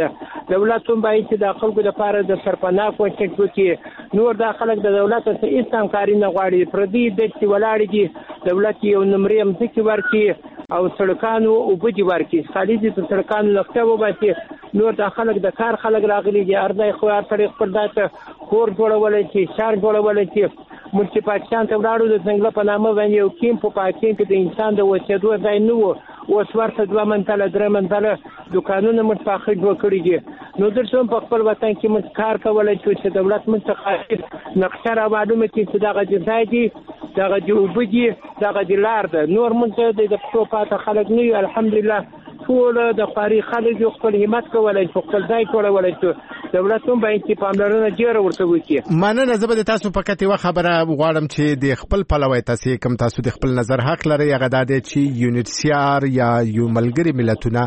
دولت هم باید چې د خلکو لپاره د سرپناه کوشش وکړي. نور دا خلک د دولت څخه هیڅ همکاري نه غواړي، پردي دښتې ولاړې دي، دولت یو نمرې مځکې ورکړي او سړکانو اوبه دې ورکړي، خالي دې په سړکانو نقشه وباسي. نور دا خلک د کار خلک راغلي دي، هر ځای خو هر سړی خپل ځای ته کور جوړولی شي، ښار جوړولی شي. موږ چې پاکستان ته ولاړو د څنګله په نامه باندې یو کیمپ په پاکستان کې د انسان د اوسېدو ځای نه و، اوس ورته دوه منزله درې منزله دوکانونه موږ پاخه جوړ کړي دي. نو دلته هم په خپل وطن کې موږ کار کولی شو چې دولت موږ څخه نقشه را معلومه کړي چې دغه دې ځای دي، دغه دې اوبه دي، دغه دې لار ده. نور موږ د پښتو پاته خلک نه یو، الحمدلله ټول د خواري خلک یو خپل همت کولی شو، خپل ځای جوړولی شو. دولت هم باید چې پاملرنه ډېره ورته وکړي. مننه. زه به د تاسو فقط یوه خبره غواړم چې د خپل پلوی تاسې کوم تاسو د خپل نظر حق لرئ، هغه دا دی چې یونیسیار یا یو ملګري ملتونه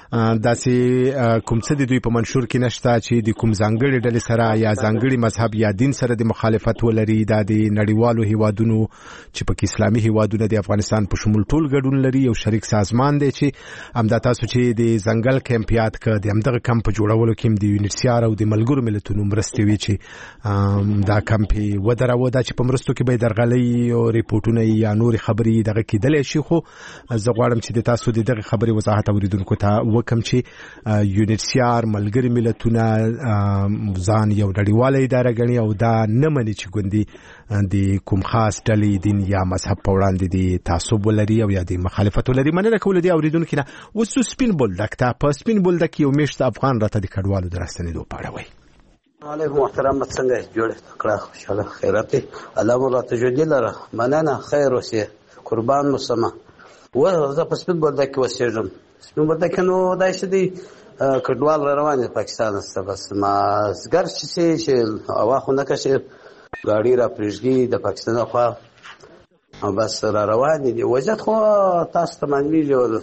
داسې کوم څه د دوی په منشور کې نشته چې د کوم ځانګړي ډلې سره یا ځانګړي مذهب یا دین سره د مخالفت ولري. دا د نړیوالو هیوادونو چې پکې اسلامي هیوادونه د افغانستان په شمول ټول ګډون لري، یو شریک سازمان دی چې همدا تاسو چې د ځنګل کیمپ یاد کړ، د همدغه کمپ په جوړولو کې د یونیسیار او د ملګرو ملتونو مرستې وي چې دا کمپ یې ودروه. دا چې په مرستو کې به درغلۍ او ریپورټونه یا نورې خبرې دغه کېدلی شي، خو زه غواړم چې د تاسو د دغه خبرې وضاحت اوریدونکو ته وکم چې یونیسیار ملګري ملتونه ځان یو نړیواله اداره ګڼي او دا نه مني چې ګوندي د کوم خاص ډلې دین یا مذهب په وړاندې د تعصب ولري او یا د مخالفت ولري. مننه کوله دی اوریدونکو نه. اوس سپین بولدک ته په سپین بولدک یو میشت افغان راته د کډوالو د راستنېدو په اړه وایي. علیکم محترم، څنګه جوړ کړه؟ خوشاله خیرات الله مو راته جوړ لره. مننه، خیر اوسه، قربان مو سما. و زه په سپین بولدک کې اوسېږم. سپین بولدک نو دای څه دی کډوال را روان دي پاکستان څخه، بس ما زګر چې چې هوا خو نه کشه ګاډي را پرېږدي د پاکستان خوا او بس را روان دي. وجد خو تاسو ته معلومیږي او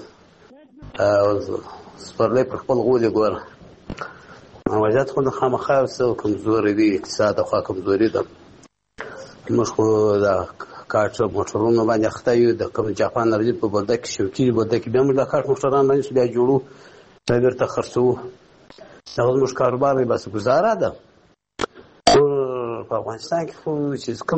سپرلی پر خپل غولې ګوره، وجد خو خامخا څه کمزوري دي، اقتصاد خوا کمزوري ده. موږ خو دا کارت موټرونو باندې اخته یو، د کوم جاپان راځي په بولدک شوکي بولدک بیا موږ د کارت موټران باندې بیا جوړو دا ورته خرڅو. دا موږ کاروبار دی، بس گزاره ده. په افغانستان کې خو چې کوم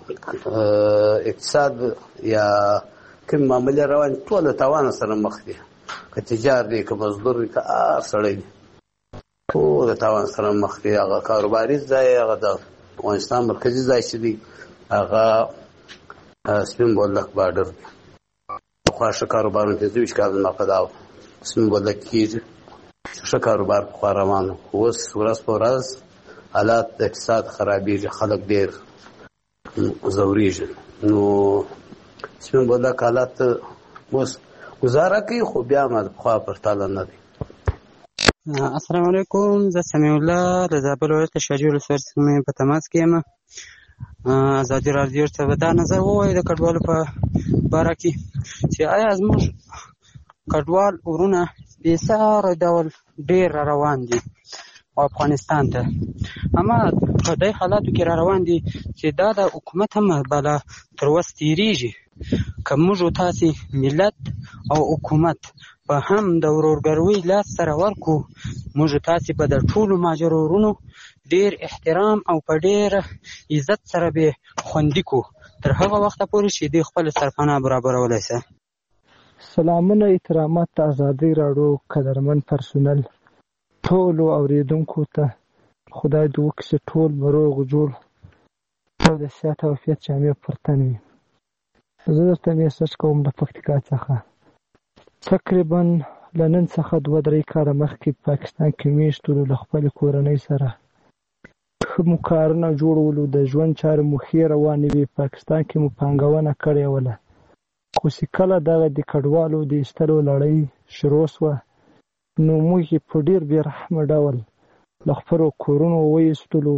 اقتصاد یا کوم معاملې روان ټول تاوان سره مخ دي، که تجار دی که مزدور دی که هر سړی دی ټول تاوان سره مخ دي. هغه کاروباري ځای، هغه د افغانستان مرکزي ځای چې دی هغه سپین بولدک بارډر دی. پخوا ښه کاروبارونه پنځه ویشت کاله مخکې دا سپین بولدک کېږي، ښه کاروبار پخوا روان و. اوس ورځ په ورځ حالات د اقتصاد خرابېږي، خلک ډېر ځورېږي. نو سپین بولدک حالات اوس گزاره کوي، خو بیا هم د پخوا پرتله نه دی. السلام علیکم، زه سمیع الله له زابل ولایت شاجوی ولسوالۍ څخه په تماس کې یم. ازادي راډیو ته به دا نظر ووایي د کډوالو په باره کې چې آیا زموږ کډوال ورونه بېساره ډول ډېر را روان دي افغانستان ته، اما په دې حالاتو کې را روان دي چې دا د حکومت هم بلا تر وس تېرېږي. که موږ تاسې ملت او حکومت په هم د ورورګروۍ لاس سره ورکو، موږ تاسې به د ټولو مهاجرو ورونو ډېر احترام او په ډېر عزت سره به خوندي کو تر هغه وخته پورې چې دوی خپل سرپناه برابرولی سه. سلامونه، احترامات د ازادۍ راډیو قدرمن پرسونل ټولو اوریدونکو ته خدای دې وکړي چې ټول به روغ جوړ او د صحت او عافیت جامې پر تن وي. زه درته میسج کوم د پکتیکا څخه. تقریبا له نن څخه دوه درې کاله مخکې پاکستان کې میشتو له خپلې کورنۍ سره ښه مو کارونه جوړولو، د ژوند چارې مو ښې روانې وې، پاکستان کې مو پانګونه کړې وله. خو چې کله دغه د کډوالو د ایستلو لړۍ شروع شوه، نو موږ یې په ډېر بې رحمه ډول له خپلو کورونو وایستلو.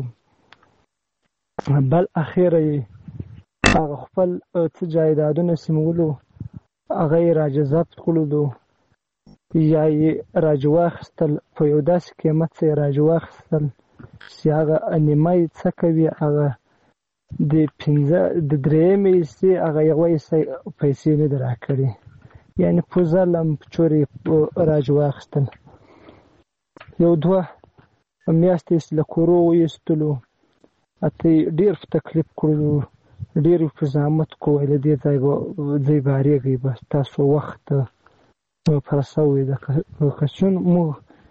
بل اخیره یې هغه خپل څه جایدادونه سیمولو هغه یې راجه ضبط کړلو یا یې راجه واخیستل، په یو داسې قیمت څه یې راجه واخیستل چې هغه نیمه یې څه کوي، هغه د پنځه د درېیمې حصې هغه یوه حصه پیسې نه دي راکړې، یعنې په ظلم په چور یې راجه واخیستل. یو دوه میاشتې له کورو وایستلو، اته ډېر په تکلیف کړلو، ډېر په زحمت کوی له دې ځای به ځای بارېږئ بس تاسو وخت پر سوی ده که چون موږ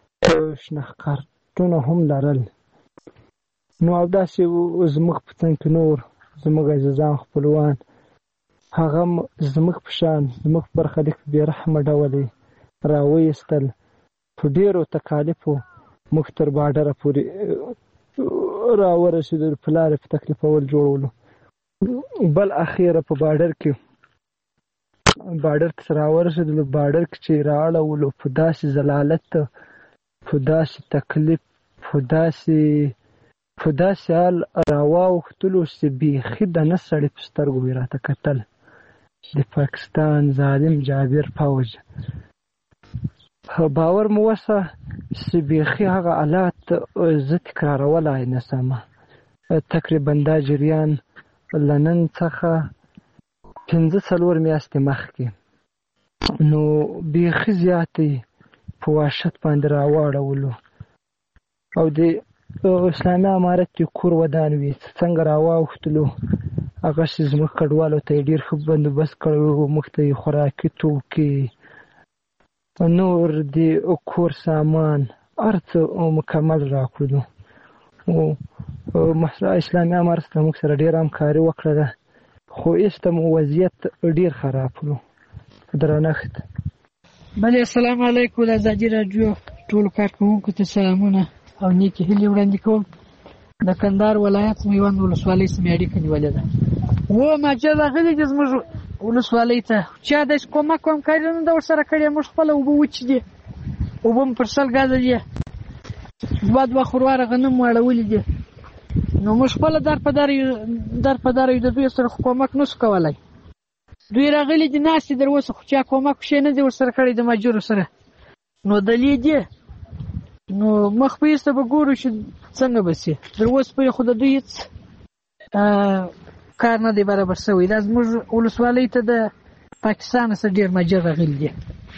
شناخت هم لرل. نو او داسې زموږ په څنګ کې نور زموږ عزیزان خپلوان هغه زموږ په شان زموږ په برخه لیک بې رحمه ډول راوایستل، په ډېرو تکالیفو موږ تر باډره پورې راورسېدل، په لارې په تکلیفول جوړولو. بل اخیره په باډر کې باډر ته راورسېدلو، باډر کې چې رااړولو په داسې ضلالت، په داسې تکلیف، په داسې په داسې حال راواوښتلو چې بیخي د نه سړي په سترګو یې راته کتل. د پاکستان ظالم جابر فوج باور مو وسه چې بیخي هغه حالات زه تکرارولی نه شم. تقریبا دا جریان له نن څخه پنځه څلور میاشتې مخکې نو بیخي زیاتې په وحشت باندې راواړولو، او د اسلامي امارت کې کور ودان وي څنګه راواوښتلو، هغه چې زموږ کډوالو ته یې ډېر ښه بندوبست کړی و، موږ ته یې خوراکي توکي، نور د کور سامان هر څه مکمل راکړلو. اسلامي امارت ته موږ سره ډېره همکاري وکړله، خو ایسته مو وضعیت ډېر خراب کړو. درنښت. بله السلام علیکم. د ازادي راډیو ټولو کارکوونکو ته سلامونه او نیکې هیلې وړاندې کوم. د کندهار ولایت میوند ولسوالۍ سره مې اړیکه نیولې ده. اووه ماجر راغلي دي زموږ ولسوالۍ ته، چا داسې کومک همکاري نه ده ورسره کړې. موږ خپله اوبه وچې دي، اوبه مو پر سل ګازه دي، دوه دوه خورواره غنم مو اړولي دي. نو موږ خپله در په در در په در یو، د دوی سره خو کومک نه شو کولی. دوی راغلي دي ناست دي در اوسه، خو چا کومک شی نه دي ورسره کړی د ماجرو سره. نو دلې دي نو مخ په ایسته به ګورو چې څنګه به شي. در اوسه پورې خو د دوی هېڅ کار نه دی برابر شوی. دا زموږ ولسوالۍ ته د پاکستان څخه ډېر ماجر راغلي دي.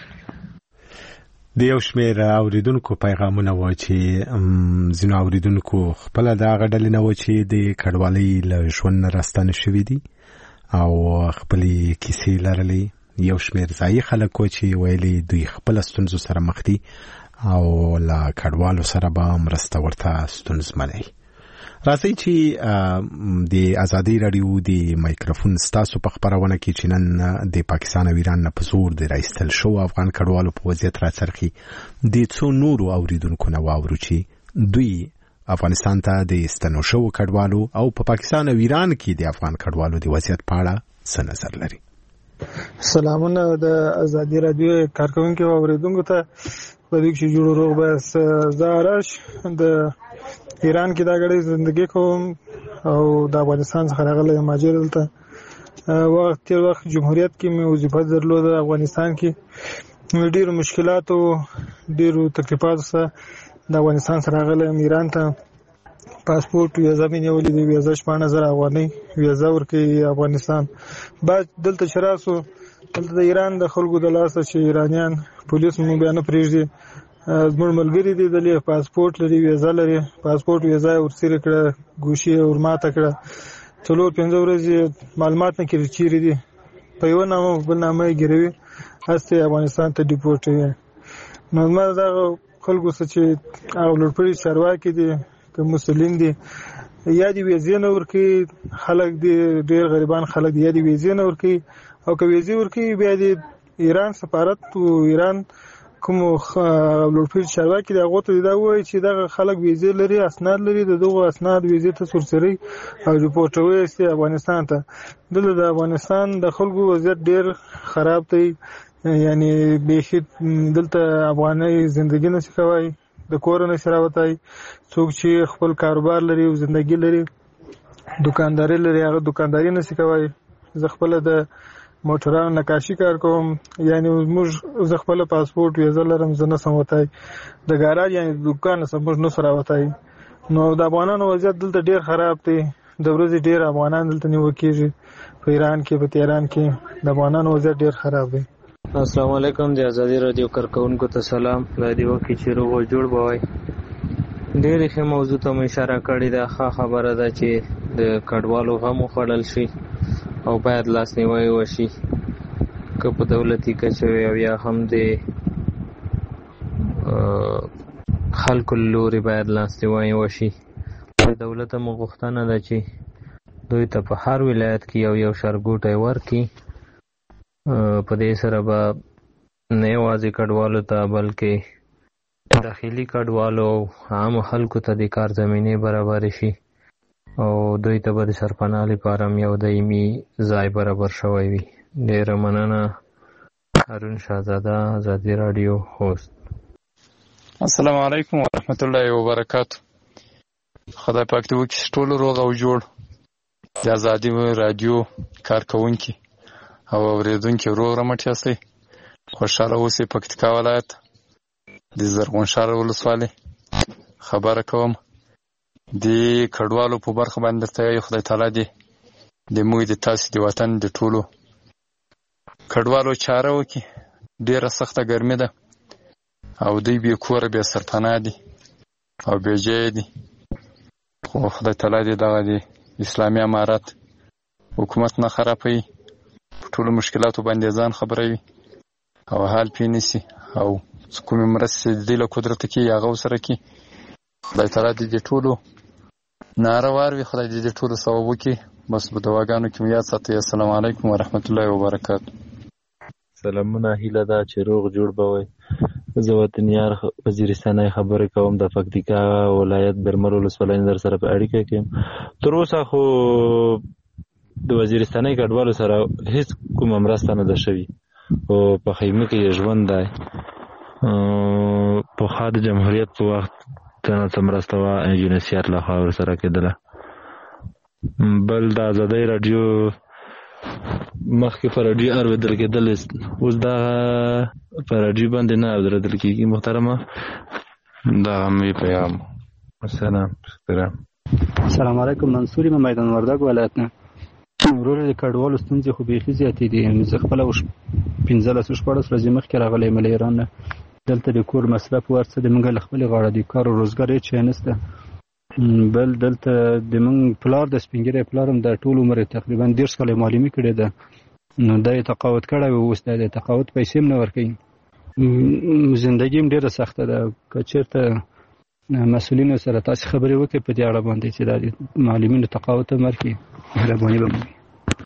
د یو شمېر اوریدونکو پیغامونه و چې ځینو اوریدونکو خپله د هغه ډلې نه و چې د کډوالۍ له ژوند نه راستانه شوي دي او خپلې کیسې لرلې. یو شمېر ځایي خلک و چې ویلي دوی خپله ستونزو سره مخ دي او له کډوالو سره به مرسته ورته ستونزمنه وي. راځئ چې د ازادي راډیو د مایکروفون ستاسو په خپرونه کې چې نن د پاکستان او ایران نه په زور د راایستل شوو افغان کډوالو په وضعیت راڅرخي د څو نورو اوریدونکو نه واورو چې دوی افغانستان ته د ستنو شوو کډوالو او په پاکستان او ایران کې د افغان کډوالو د وضعیت په اړه څه نظر لري. سلامونه د ازادي راډیو کارکونکو او اوریدونکو ته. په دې کې جوړ روغ بس زاراش د ایران کې دا غړي ژوندۍ کوم او د افغانستان څخه راغلی ماجر دلته وخت تیر وخت جمهوریت کې مې وظیفه درلوده. افغانستان کې ډېر مشکلات او ډېر تکلیفات سره د افغانستان سره راغلی ایران ته. پاسپورت ویزا مې نیولې دی، ویزا شپږ زره افغانۍ ویزا ورکوي افغانستان. بعد دلته چې راسو دلته د ایران د خلکو د لاسه چې ایرانیان پولیس مو بیا نه پرېږدي. زموږ ملګري دي دلې پاسپورت لري، ویزا لري، پاسپورت ویزا یې ورسېره کړه، ګوشي یې ورماته کړه. څلور پنځه ورځې معلومات نه کړي چیرې دي، په یوه نامه بل نامه یې ګیروي، هسې افغانستان ته ډیپورټوي. نو زما دغه خلکو څه چې هغه لوړپوړي چارواکي دي که مسؤلین دي یا دې ویزې نه ورکوي، خلک دي ډېر غریبان خلک دي یا دې ویزې نه ورکوي، او که ویزې ورکوي بیا دې ایران سفارت او ایران کوم لوړپوړي چارواکي دي هغو ته دا ووایي چې دغه خلک ویزې لري، اسناد لري، د دغو اسناد ویزې ته ورسوي او ډیپورټوي یې افغانستان ته. دلته د افغانستان د خلکو وضعیت ډېر خراب دی، یعنی بیخي دلته افغانۍ زندګي نشي کوی، د کور نشي راوتی. څوک چې خپل کاروبار لري او زندګي لري، دکانداري لري، هغه دکانداري نشي کوی. زه خپله د موټرانو نقاشي کار کوم، یعنی موږ زه خپله پاسپورت ویزه لرم، زه نشم وتی د ګاراج یعنی د دوکان څخه موږ نشو راوتی. نو د افغانانو وضعیت دلته ډېر خراب دی. د ورځې ډېر افغانان دلته نیول کېږي په ایران کې، په تهران کې د افغانانو وضعیت ډېر خراب دی. السلام علیکم. د ازادي رادیو کارکونکو ته سلام. خدای دې وکړي چې روغ او جوړ به وای. ډېرې ښه موضوع ته مو اشاره کړې ده. ښه خبره ده چې د کډوالو غم وخوړل شي او باید لاسنیوی وشي، که په دولتي کچه وي او یا هم د خلکو له لورې باید لاسنیوی وشي. د دولت مو غوښتنه ده چې دوی ته په هر ولایت کې یو یو ښارګوټی ورکړي. په دې سره به نه یوازې کډوالو ته بلکې داخلي کډوالو او عامو خلکو ته د کار زمینې برابرې شي او دوی ته به د سرپناه لپاره یو دایمي ځای برابر شوی وي. ډېره مننه. هارون شاهزاده، ازادي راډیو هوست. السلام علیکم ورحمت الله وبرکاتو. خدای پاک دې وکړي ټول روغ او جوړ. د ازادي راډیو کارکونکي او اوریدونکي روغ رمټ یاستئ. خوشحاله اوسئ. پکتیکا ولایت د زرغون شهر ولسوالۍ خبره کوم. د کډوالو په برخه باندې درته وایي خدای تعالی دې د موږ د تاسې د وطن د ټولو کډوالو چاره وکړي. ډېره سخته ګرمي ده او دوی بې کوره بې سرپناه دي او بې ځایه دي، خو خدای تعالی دې دغه د اسلامي امارت حکومت نه خرابوي، په ټولو مشکلاتو باندې ځان خبروي او حال پې نیسي او کومې مرستې د دوی له قدرته کېږي هغه ورسره کړي. خدای تعالی دې د ټولو ناره واروي. خدای دې د ټولو ثواب وکړي. بس په دعاګانو کې مو یاد ساتئ. السلام علیکم ورحمت الله وبرکاتو. سلامونه. هیله ده چې روغ جوړ به وئ. زه وطنیار وزیرستانۍ خبرې کوم د پکتیکا ولایت برمل ولسوالۍ در سره په اړیکه کې یم. تر اوسه خو د وزیرستانۍ کډوالو سره هیڅ کومه مرسته نه ده شوې او په خیمه کې یې ژوند دی. پخوا د جمهوریت په وخت ته څه مرسته وه یونیسیار لخوا ورسره کېدله. بل د ازادۍ راډیو مخکې په راډیو اورېدل کېدل، اوس دغه په راډیو باندې نه اورېدل کېږي. محترمه دغه مې پیغام. السلام شکرا. السلام علیکم. منصور یم میدان وردګ ولایت نه. ورور د کډوالو ستونزې خو بیخي زیاتې دي. زه خپله پنځلس شپاړس ورځې مخکې راغلی یم له ایران نه. دلته د کور مصرف ورڅه د موږ له خپلې غاړه د کار او روزګار هېڅ شی نشته. بل دلته د موږ پلار د سپین ږیری پلار هم د ټول عمر تقریبا دېرش کاله معلمي کړې ده، نو دا یې تقاعد کړی و. اوس د تقاعد پیسې هم نه ورکوي. زندګي هم ډېره سخته ده. که چېرته مسؤلینو سره تاسې خبرې وکړئ په دې اړه باندې چې دا د معلمینو تقاعد هم ورکړي، مهرباني به وکړي.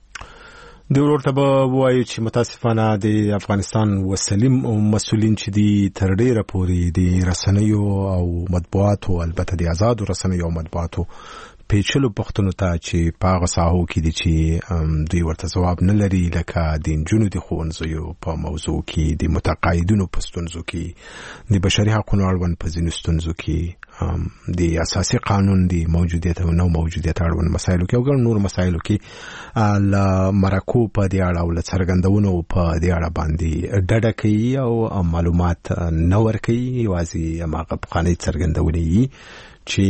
د ورور ته به ووایو چې متاسفانه د افغانستان وسلیم مسؤلین چې دي تر ډېره پورې د رسنیو او مطبوعاتو، البته د آزادو رسنیو او مطبوعاتو پیچلو پوښتنو ته چې په هغه ساحو کې دي چې دوی ورته ځواب نه لري، لکه د نجونو د ښوونځیو په موضوع کې، د متقاعدینو په ستونزو کې، د بشري حقونو اړوند په ځینو ستونزو کې، د اساسي قانون د موجودیت او نو موجودیت اړوند مسایلو کې او ګڼ نور مسایلو کې له مرکو په دې اړه او له څرګندونو په دې اړه باندې ډډه کوي او معلومات نه ورکوي. یوازې هماغه پخوانۍ څرګندونې یي چې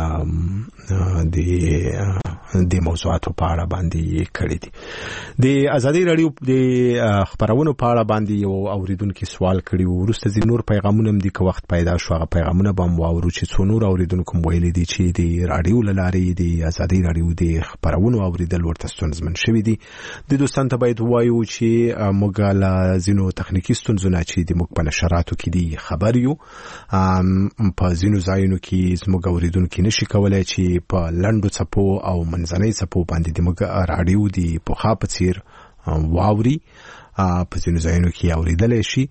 د د موضوعاتو په اړه باندې کړي دي. د ازادي راډیو د خبرونو په اړه باندې یو اوریدونکو سوال کړی و. وروسته ځینې نور پیغامونه هم دي، که وخت پیدا شو هغه پیغامونه به هم واورو چې څو نور اوریدونکو ویلي دي چې د راډیو له لارې د ازادي راډیو د خبرونو اوریدل ورته ستونزمن شوي دي. د دوستانو ته باید ووایو چې موږ له ځینو تخنیکي ستونزو نه چې د موږ په نشراتو کې دي خبر یو، په ځینو ځایونو کې زموږ اوریدونکو نشي کولای چې په لنډو څپو او منځنۍ څپو باندې د موږ راډیو د پخوا په څیر واوري. په ځینو ځایونو کې اوریدلی شي.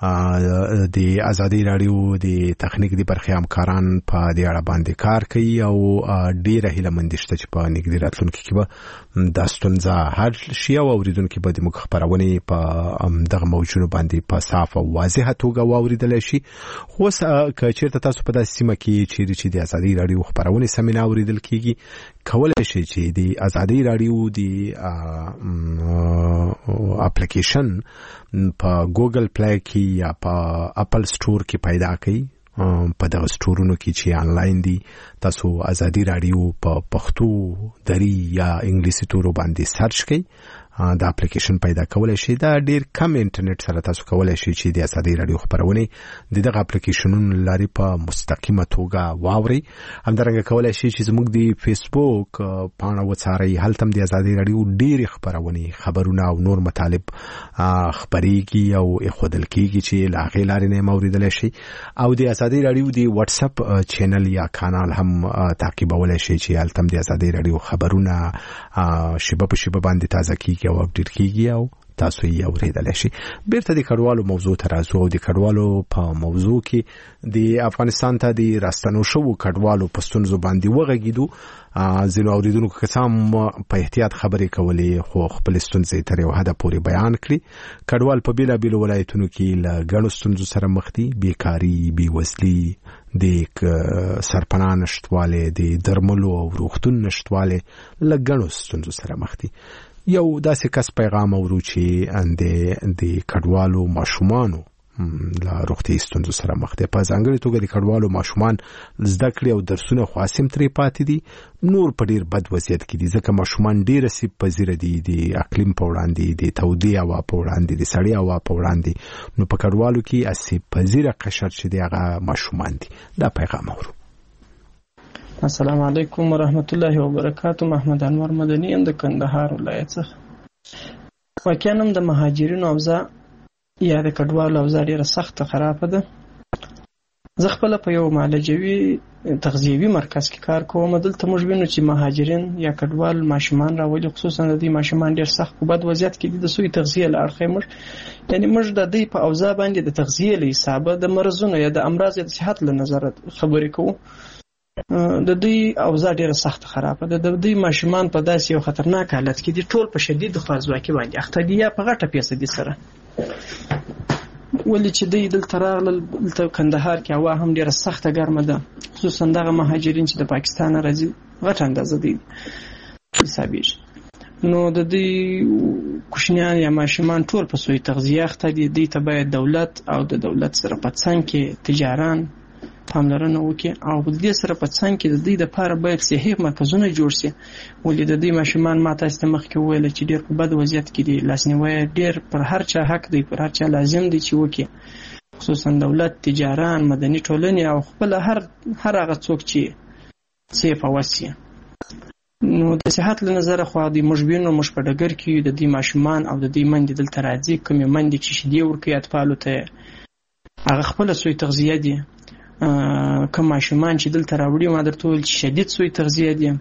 د ازادي راډیو د تخنیک د برخې همکاران په دې اړه باندې کار کوي او ډېره هیله مندي شته چې په نږدې راتلونکي کې به دا ستونزه حل شي او اوریدونکي به د موږ خپرونې په دغه موجونو باندې په صاف او واضحه توګه واوریدلی شي. خو اوس که چېرته تاسو په داسې سیمه کې چیرې چې د ازادي راډیو خپرونې سمې نه اوریدل کېږي، کولی شئ چې د ازادي راډیو د اپلیکیشن په ګوګل پلی کې یا په اپل سټور کې پیدا کړئ. په دغه سټورونو کې چې آنلاین دي تاسو ازادي راډیو په پښتو، دری یا انګلیسي تورو باندې سرچ کړئ د اپلیکیشن پیدا کولای شي. دا ډیر کم انټرنیټ سره تاسو کولای شي چې د ازادي رادیو خبرونه د دغه اپلیکیشنونو لاري په مستقیمه توګه واوري. همدارنګه کولای شي چې زموږ د فیسبوک پاڼه وڅارئ، هلته هم د ازادي رادیو ډیر خبرونه خبرونه او نور مطالب خبريږي او اخودل کیږي چې لاغې لارې نه موریدل شي. او د ازادي رادیو د واتس اپ چینل یا کانال هم تعقیبولای شي چې هلته هم د ازادي رادیو خبرونه شیبه په شیبه باندې تازه کیږي او اپډیټ کیږي او تاسو یې اوریدلای شي. بیرته د کډوالو موضوع ته راځو. او د کډوالو په موضوع کې د افغانستان ته د راستنو شو کډوالو په ستونزو باندې وغږیدو. ځینو اوریدونکو کسان په احتیاط خبرې کولې خو خپل ستونزې تر یو حده پورې بیان کړي. کډوال په بیلابیلو ولایتونو کې له ګڼو ستونزو سره مخ دي، بیکاري، بیوزلي، د سرپناه نشټواله، د درملو او روغتون نشټواله، له ګڼو ستونزو سره مخ دي. یو داسې کس پیغام اورو چې د د کډوالو ماشومانو لا روغتي ستونزو سره مخ دي. په ځانګړي توګه د کډوالو ماشومان زده کړې او درسونه خاصم ترې پاتې دي، نور په ډیر بد وضعیت کې دي ځکه ماشومان ډیر سیب پذیر دي د اقلیم په وړاندې، د تودې هوا په وړاندې، د سړې هوا په وړاندې. نو په کډوالو کې اسیب پذیر قشر چې دی هغه ماشومان دي. دا پیغام اورو. السلام علیکم ورحمت الله وبرکاتہ. محمد انور مدني ام د کندهار ولایت څخه. واقعا هم د مهاجرینو اوضاع یا د کډوالو اوضاع ډیره سخته خرابه ده. زه خپل په یو معالجوي تغذیوي مرکز کې کار کوم. دلته موږ وینو چې مهاجرین یا کډوال ماشومان راولي، خصوصا د دې ماشومان ډیر سخت په بد وضعیت کې دي. د سوی تغذیه له اړخه موږ یعنی موږ د دې په اوضاع باندې د تغذیه له حسابه د مرزونو یا د امراض یا د صحت له نظره خبرې کوو. د دې اوضاع ډیره سخت خرابه ده. د دې ماشومان په داسې یو خطرناک حالت کې دي، ټول په شدید خوارځواکي باندې اخته دي یا په غټه فیصدي سره. ولې چې دوی دلته راغلل، دلته کندهار کې هوا هم ډیره سخته ګرمه ده، خصوصا دغه مهاجرین چې د پاکستان راځي غټه اندازه دي حسابیږي. نو د دې کوچنیان یا ماشومان ټول په سوی تغذیه اخته دي. دوی ته باید دولت او د دولت سره په څنګ کې تجاران پاملرنه وکړي او د دې سره په څنګ کې د دې لپاره باید صحي مرکزونه جوړ شي. ولې د دې ماشومان ما تاسو ته مخکې وویل چې ډېر په بد وضعیت کې دي، لاسنیوی ډېر پر هر چا حق دی، پر هر چا لازم دی چې وکړي، خصوصا دولت، تجاران، مدني ټولنې او خپل هر هر هغه څوک چې سیف اوسي. نو د صحت له نظره خو د مشبینو مش په ډګر کې د دې ماشومان او د دې مندې دلته راځي، کومې مندې چې شیدې ورکوي اطفالو ته هغه خپله سوی تغذیه دي. کوم ماشومان چې دلته راوړي ما درته وویل چې شدید سوی تغذیه دي.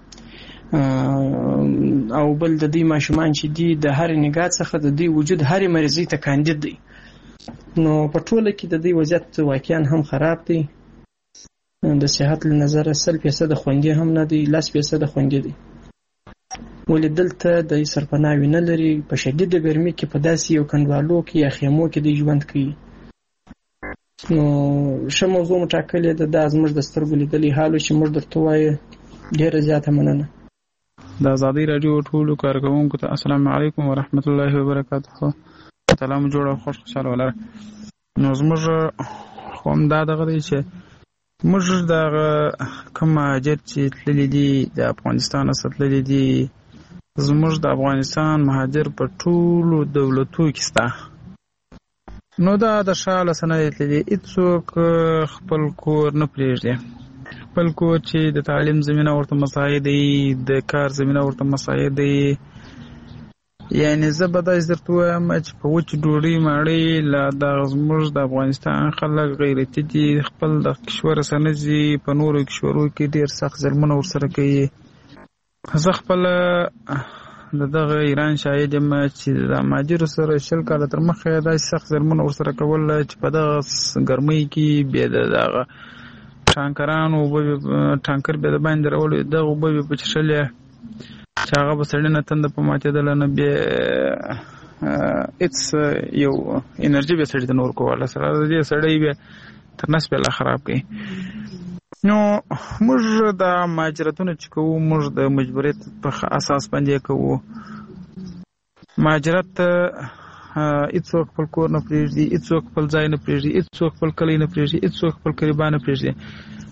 او بل د دې ماشومان چې دي د هر نگاه څخه د دې وجود هر مریضۍ ته کاندید دی. نو په ټوله کې د دې وضعیت واقعا هم خراب دی. د صحت له نظره سل فیصده خوندي هم نه دی، لس فیصده خوندي دی. ولې دلته د سرپناوي نه لري، په شدیده ګرمۍ کې په داسې یو کنډوالو کې یا خیمو کې دی ژوند کوي. نو ښه موضوع مو ټاکلې ده. دا زموږ د سترګو لیدلې حال چې موږ درته وایو. ډېره زیاته مننه. د ازادي راډیو ټولو کارکوونکو ته السلام علیکم ورحمت الله وبرکاته. سلام جوړ او خوش خوشاله ولر. نو زموږ خو هم دا دغه دی چې موږ د کوم مهاجر چې تللي دي د افغانستان څخه تللي دي، زموږ د افغانستان مهاجر په ټولو دولتو کې شته. نو دا د شاله سند تللی هیڅوک خپل کور نه پرېږدي. خپل کور چې د تعلیم زمینه ورته مساعد دی، د کار زمینه ورته مساعد دی. یعنی زه به داسې درته وایم چې په وچ ډوډۍ ماړۍ له دغه زموږ د افغانستان خلک غیرتي دي، خپل د کشور سره نه ځي، په نورو کشورو کې ډېر سخت ظلمونه ورسره کوي. زه خپله د دغه ایران شاهد یم چې د مهاجرو سره شل کاله تر مخکې داسې سخت ظلمونه ورسره کول چې په دغه ګرمۍ کې بیا د دغه ټانکرانو اوبه ټانکر بیا د باندې راولي، دغه اوبه بیا په څښلې چې هغه به سړي نه تنده په ماتېدله نه بیا هېڅ یو انرژي بیا سړي ته نه ورکوله. سره د دې سړی بیا تر نس بیا لا خراب کوي. نو موږ د مهاجرتونه چې کوو موږ د مجبوریت په اساس باندې کوو. مهاجرت هیڅوک خپل کور نه پرېږدي، هیڅوک خپل ځای نه پرېږدي، هیڅوک خپل کلی نه پرېږدي، هیڅوک خپل قریبان نه پرېږدي.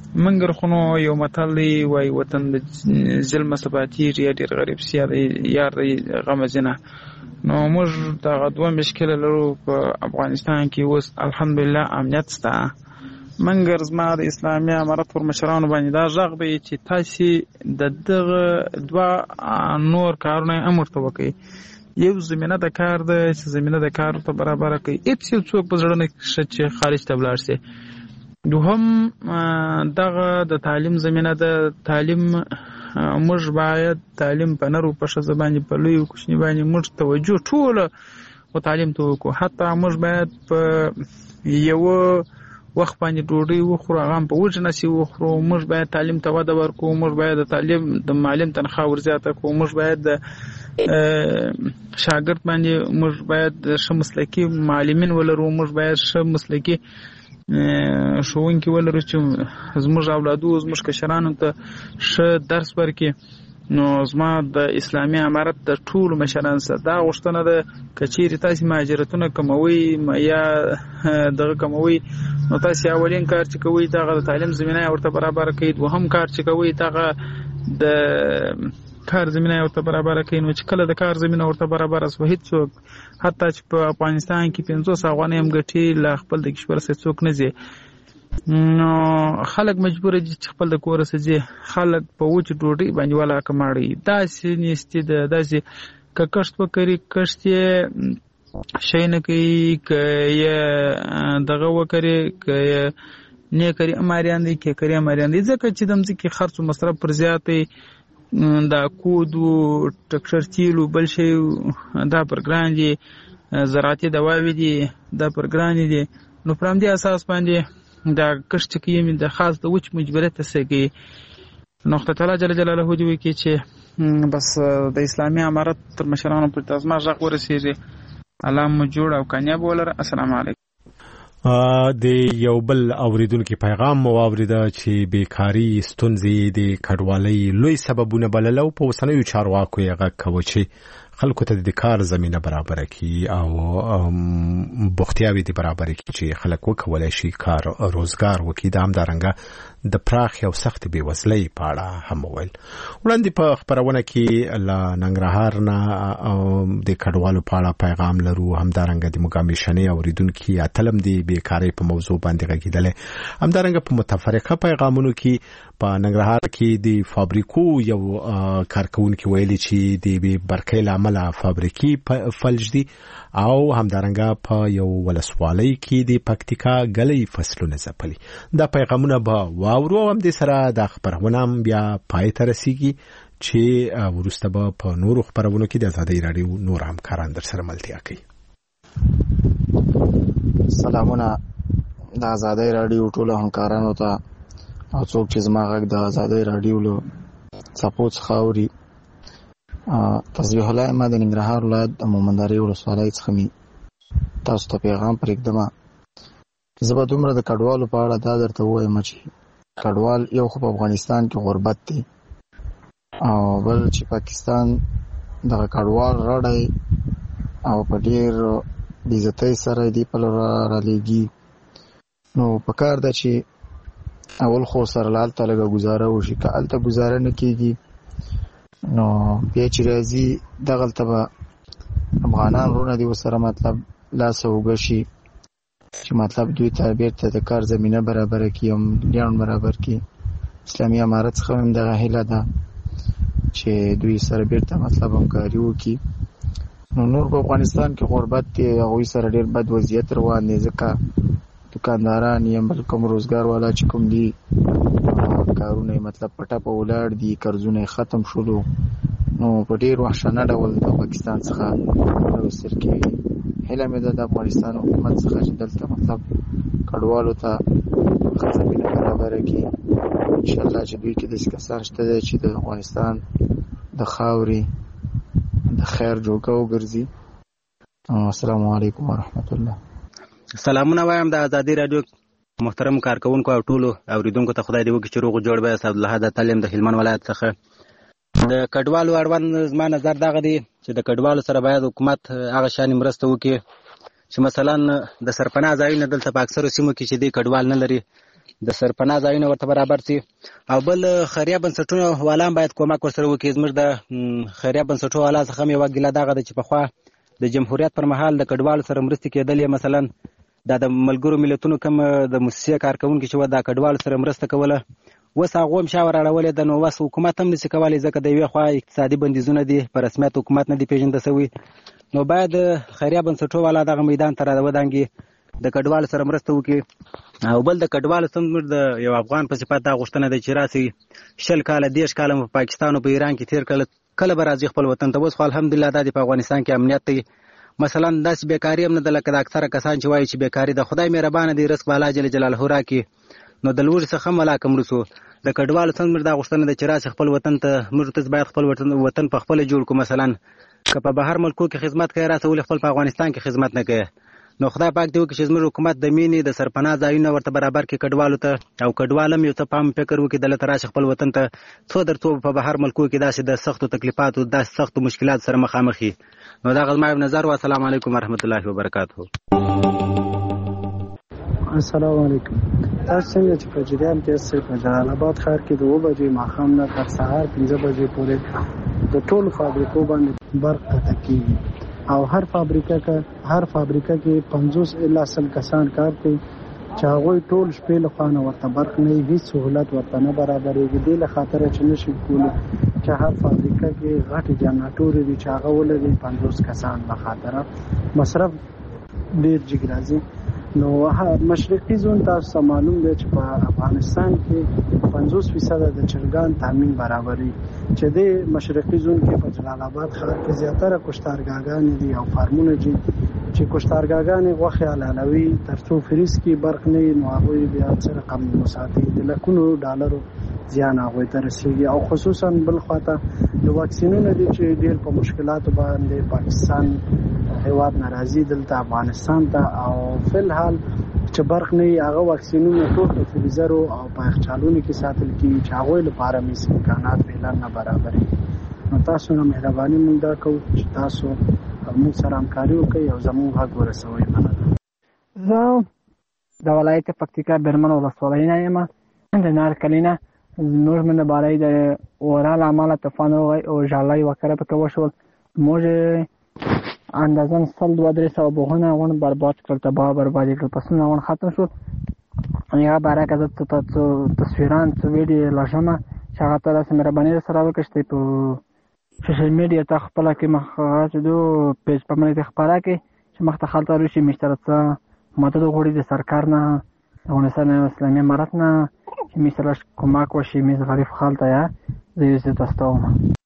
منګر خو نو یو متل دی وایي وطن د ظلمه ثباتېږي یا ډېر غریب سي یار دی غمه ځینه. نو موږ دغه دوه مشکله لرو په افغانستان کې اوس الحمدلله امنیت شته. منګر زما د اسلامي امارت پر مشرانو باندې دا غږ دی چې تاسې د دغه دوه نور کارونه هم ورته وکړئ. یو زمینه د کار ده چې زمینه د کار ته برابره کړئ. هېڅ یو څوک په زړه نه ښه چې خارج ته ولاړ شي. دوهم دغه د تعلیم زمینه د تعلیم موږ باید تعلیم په نرو په ښځه باندې په لویو کوچني باندې موږ توجه ټوله و تعلیم ته وکړو. حتی موږ باید په یوه وخت باندې ډوډۍ وخورو هغه هم په وچ نسي وخورو. موږ باید تعلیم ته وده ورکړو. موږ باید د تعلیم د معلم تنخواه ورزیاته کړو. موږ باید د شاګرد باندې موږ باید ښه مسلکي معلمین ولرو. موږ باید ښه مسلکي ښوونکي ولرو چې زموږ اولادو زموږ کشرانو ته ښه درس ورکړي. نو زما د اسلامي امارت د ټولو مشرانو سره دا غوښتنه ده که چیرې تاسې مهاجرتونه کموئ یا دغه کموئ نو تاسې اولین کار چې کوئ دغه د تعلیم زمینه یې ورته برابره کوئ. دوهم کار چې کوئ دغه د کار زمینه یې ورته برابره کوئ. نو چې کله د کار زمینه ورته برابره شوه هېڅوک حتی چې په افغانستان کې پنځوس افغانۍ هم ګټي له خپل د کشور څخه څوک نه ځي. نو خلک مجبور دي چې خپل د کور څخه ځي. خلک په وچې ډوډۍ باندې ولاکه ماړي. داسې نیستي ده داسې که کښت وکړي کښت یې شی نه کوي که یې دغه وکړي که یې نه کړي اماریان دی که کړي اماریان دی ځکه چې د مځکې خرڅ و مصرف پر زیات دی. دا کودو ټکټر تیلو بل شی دا پر ګران دي. زراعتي دواوې دي دا پر ګران دي. نو پر همدې اساس باندې دا کښت چې کوي د خاص د وچ مجبوریت څخه کوي. نو خدای تعالی جل جلاله دې وکړي چې بس د اسلامي امارت تر مشرانو پر تاسما ځق ورسېږي. الله مو جوړ او کامیاب ولر. السلام علیکم. د یو بل اوریدونکو پیغام مو واوریده چې بیکاری ستونزې د کډوالۍ لوی سببونه بلل او په وسنیو چارواکو یې غږ کوي چې خلکو ته د کار زمینه برابر کړي او بوختیاوي دي برابر کړي چې خلک وکولای شي کار روزګار وکړي. د همدارنګه د پراخ او سخت بیوزلۍ په اړه هم وویل. وړاندې په خبرونه کې له ننګرهار نه د کډوالو په اړه پیغام لرو. همدارنګه د مګامیشنې اوریدونکو اتلم دی بیکاری په موضوع باندې غږیدل. همدارنګه په متفرقه پیغامونو کې په ننګرهار کې د فابریکو یو کارکونکو ویلي چې د برکې لامل فابریکي فلج دي او همدارنګه په یو ولسوالۍ کې د پکتیکا غلې فصلونه ځپلي. دا پیغامونه به واورو هم د سره د خبرونه بیا پای ته رسیږي چې ورسته به په نورو خبرونو کې د آزادۍ رادیو نور همکاران در سره ملتیا کوي. سلامونه د آزادۍ رادیو ټول همکارانو ته او څوک چې زما غږ د آزادۍ رادیو له څپو څخه اوري. تصبیح الله ما د ننګرهار ولایت د مومندرې ولسوالۍ څخه مې تاسو ته پیغام پرېږدم. زه به دومره د کډوالو په اړه دا درته ووایم چې کډوال یو خو په افغانستان کې غربت دی او بل چې پاکستان دغه کډوال راړی او په ډېر بېعزتۍ سره دې په لور رالیږي. نو په کار ده چې اول خو سره هلته لږه ګزاره وشي. که هلته ګزاره نه کېږي نو بیا چې راځي دغلته به افغانان وروڼه دي ورسره مطلب لاسه اوږه شي چې مطلب دوی ته بېرته د کار زمینه برابره کړي او ملیان برابر کړي. اسلامي امارت څخه هم دغه هیله ده چې دوی سره بېرته مطلب همکاري وکړي. نو نور په افغانستان کې غربت دی هغوی سره ډېر بد وضعیت روان دی ځکه دکانداران یا بل کوم روزګار والا چې کوم دي کارونه مطلب په ټپه ولاړ دي. قرضونه ختم شولو نو په ډېر وحشانه ډول د پاکستان څخه راوستل کېږي. هیله مې ده د افغانستان حکومت څخه چې دلته مطلب کډوالو ته ښه زمینه برابره کړي. انشاءالله چې دوی کې داسې کسان شته دی چې د افغانستان د خاورې د خیر جوګه وګرځي. السلام علیکم ورحمت الله. سلامونه وایم د آزادۍ رادیو محترم کارکونکو او ټولو اوریدونکو ته خدای دې وکړي چې روغ جوړ به اسد الله د تعلیم د هلمند ولایت څخه. د کډوالو اړوند زما نظر دغه دی چې د کډوالو سره باید حکومت هغه شان مرسته وکړي چې مثلا د سرپناه ځایونه دلته په اکثرو سیمو کې چې دی کډوال نه لري د سرپناه ځایونه ورته برابر شي او بل خیریه بنسټونه والان باید کومک ورسره وکړي. زموږ د خیریه بنسټونو والا څخه هم یوه ګیله دغه ده چې پخوا د جمهوریت پر مهال د کډوالو سره مرستې کېدلې، مثلا دا د ملګرو ملتونو کوم د موسسې کارکوونکي چې وه د کډوالو سره مرسته کوله، اوس هغو هم شاور اړولې ده. نو اوس حکومت هم نشي کولی ځکه د یوې خوا اقتصادي بندیزونه دي، په رسمیت حکومت نه دي پېژنده شوي. نو باید خیریه بنسټونو والا دغه میدان ته راودانګي د کډوالو سره مرسته وکړي. او بل د کډوالو څخه د یو افغان په صفت دا غوښتنه ده چې راسي شل کاله دېرش کاله په پاکستان او په ایران کې تېر کړل، کله به راځي خپل وطن ته. اوس خو الحمدلله دا په افغانستان کې امنیت دی. مثلا داسې بیکاري هم نه ده لکه د اکثره کسان چې وایي چې بیکاري ده. خدای مهربانه دی، رزق به الله جل جلاله راکړي. نو د لوږې څخه هم هلاکه مړه شو. د کډوالو څخه زموږ دا غوښتنه ده چې راسي خپل وطن ته. موږ ته باید خپل وطن په خپله جوړ کړو. مثلا که په بهر ملکو کې خدمت کوي، راسه ولې خپل په افغانستان کې خدمت نه کوي؟ نو خدای پاک دې وکړي چې زموږ حکومت د مینې د سرپناه ځایونه ورته برابر کړي کډوالو ته، او کډوال هم یو څه پام فکر وکړي دلته راشي خپل وطن ته، څو در څو په بهر ملکو کې داسې د سختو تکلیفاتو داسې سختو مشکلات سره مخامخ وي. نو دغه زما یو نظر و. السلام علیکم ورحمت الله وبرکاته. السلام علیکم. تاسو څنګه چې په جریان کې اوسئ، په جلال آباد ښار کې د اوه بجې ماښام نه تر سهار پنځه بجې پورې د ټولو فابریکو باندې برق قطع کېږي او هر فابریکه کې هر فابریکه کې پنځوس الا سل کسان کار کوي چې هغوی ټول شپې له خوا نه ورته برق نه وي، هېڅ سهولت ورته نه برابرېږي. دې له خاطره چې نشي کولی چې هر فابریکه کې غټې جنراتورې دي چې هغه ولري پنځوس کسان، له خاطره مصرف ډېر جګ راځي. نو مشرقي زون تاسو ته معلوم دی چې په افغانستان کې پنځوس فیصده د چرګان تامین برابري، چې د مشرقي زون کې په جلال آباد ښار کې زیاتره کشتارګاګانې دي او فارمونه دي چې کشتارګاګانې غوښې حلالوي تر څو فریز کې برق نه وي. نو هغوی بیا څه رقم وساتي، د لکونو ډالرو زیان هغوی ته رسېږي. او خصوصا بل خواته د واکسینونو دي چې ډېر په مشکلاتو باندې پاکستان هیواد نه راځي دلته افغانستان ته، او فلحال چې برق نه وي هغه واکسینونه ټول په فریزرو او په یخچالونو کې ساتل کېږي چې هغوی لپاره هېڅ امکانات فعلا نه برابرېږي. نو تاسو نه مهرباني مونږ دا کوو چې تاسو موږ سره همکاري وکړئ او زموږ غږ ورسوئ. مننه. زه د ولایت پکتیکا برمن ولسوالۍ نه یم، د نارکلي نه. زموږ من بالای د اورا له امله طوفان راغی او ژړی وکړه پکې وشول. موږ اندازن سل دوه درې سوه بوغونه غون برباد کړل، تباه بربادي کړل، پسونه غون ختم شول. یا برعکس زه څه تصویران څه ویډیو لږمه چې هغه ته داسې مهرباني سره وکړئ چې په سوشل میډیا ته خپله کې مخ چې دو پیج په باندې خپاره کړئ چې مخته خلته روشي مې سره څه مدد وغواړي د سرکار نه، د افغانستان اسلامي امارت نه چې مې سره کمک وشي. مې غریب خلته یا زه یې زه تاسو ته وم.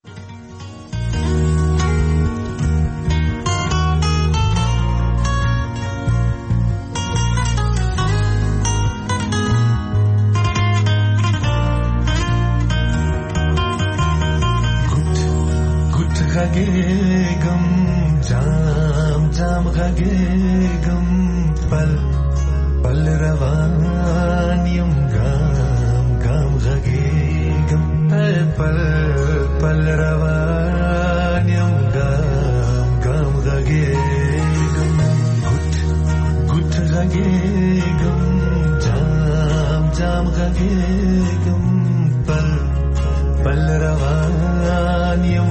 غږېږم جام جام غږېږم پل پل روان یم ګام ګام غږېږم پل پل روان یم ګام ګام غږېږم ګوټ ګوټ غږېږم جام جام غږېږم پل پل روان یم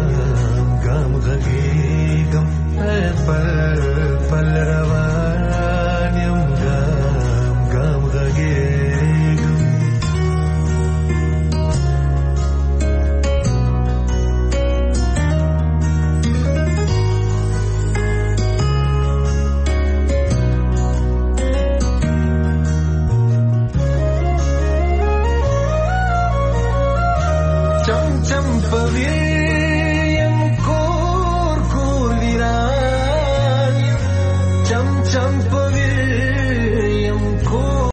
غږېږم پل پل روان یم ګام ګام غږېږم. چم چم په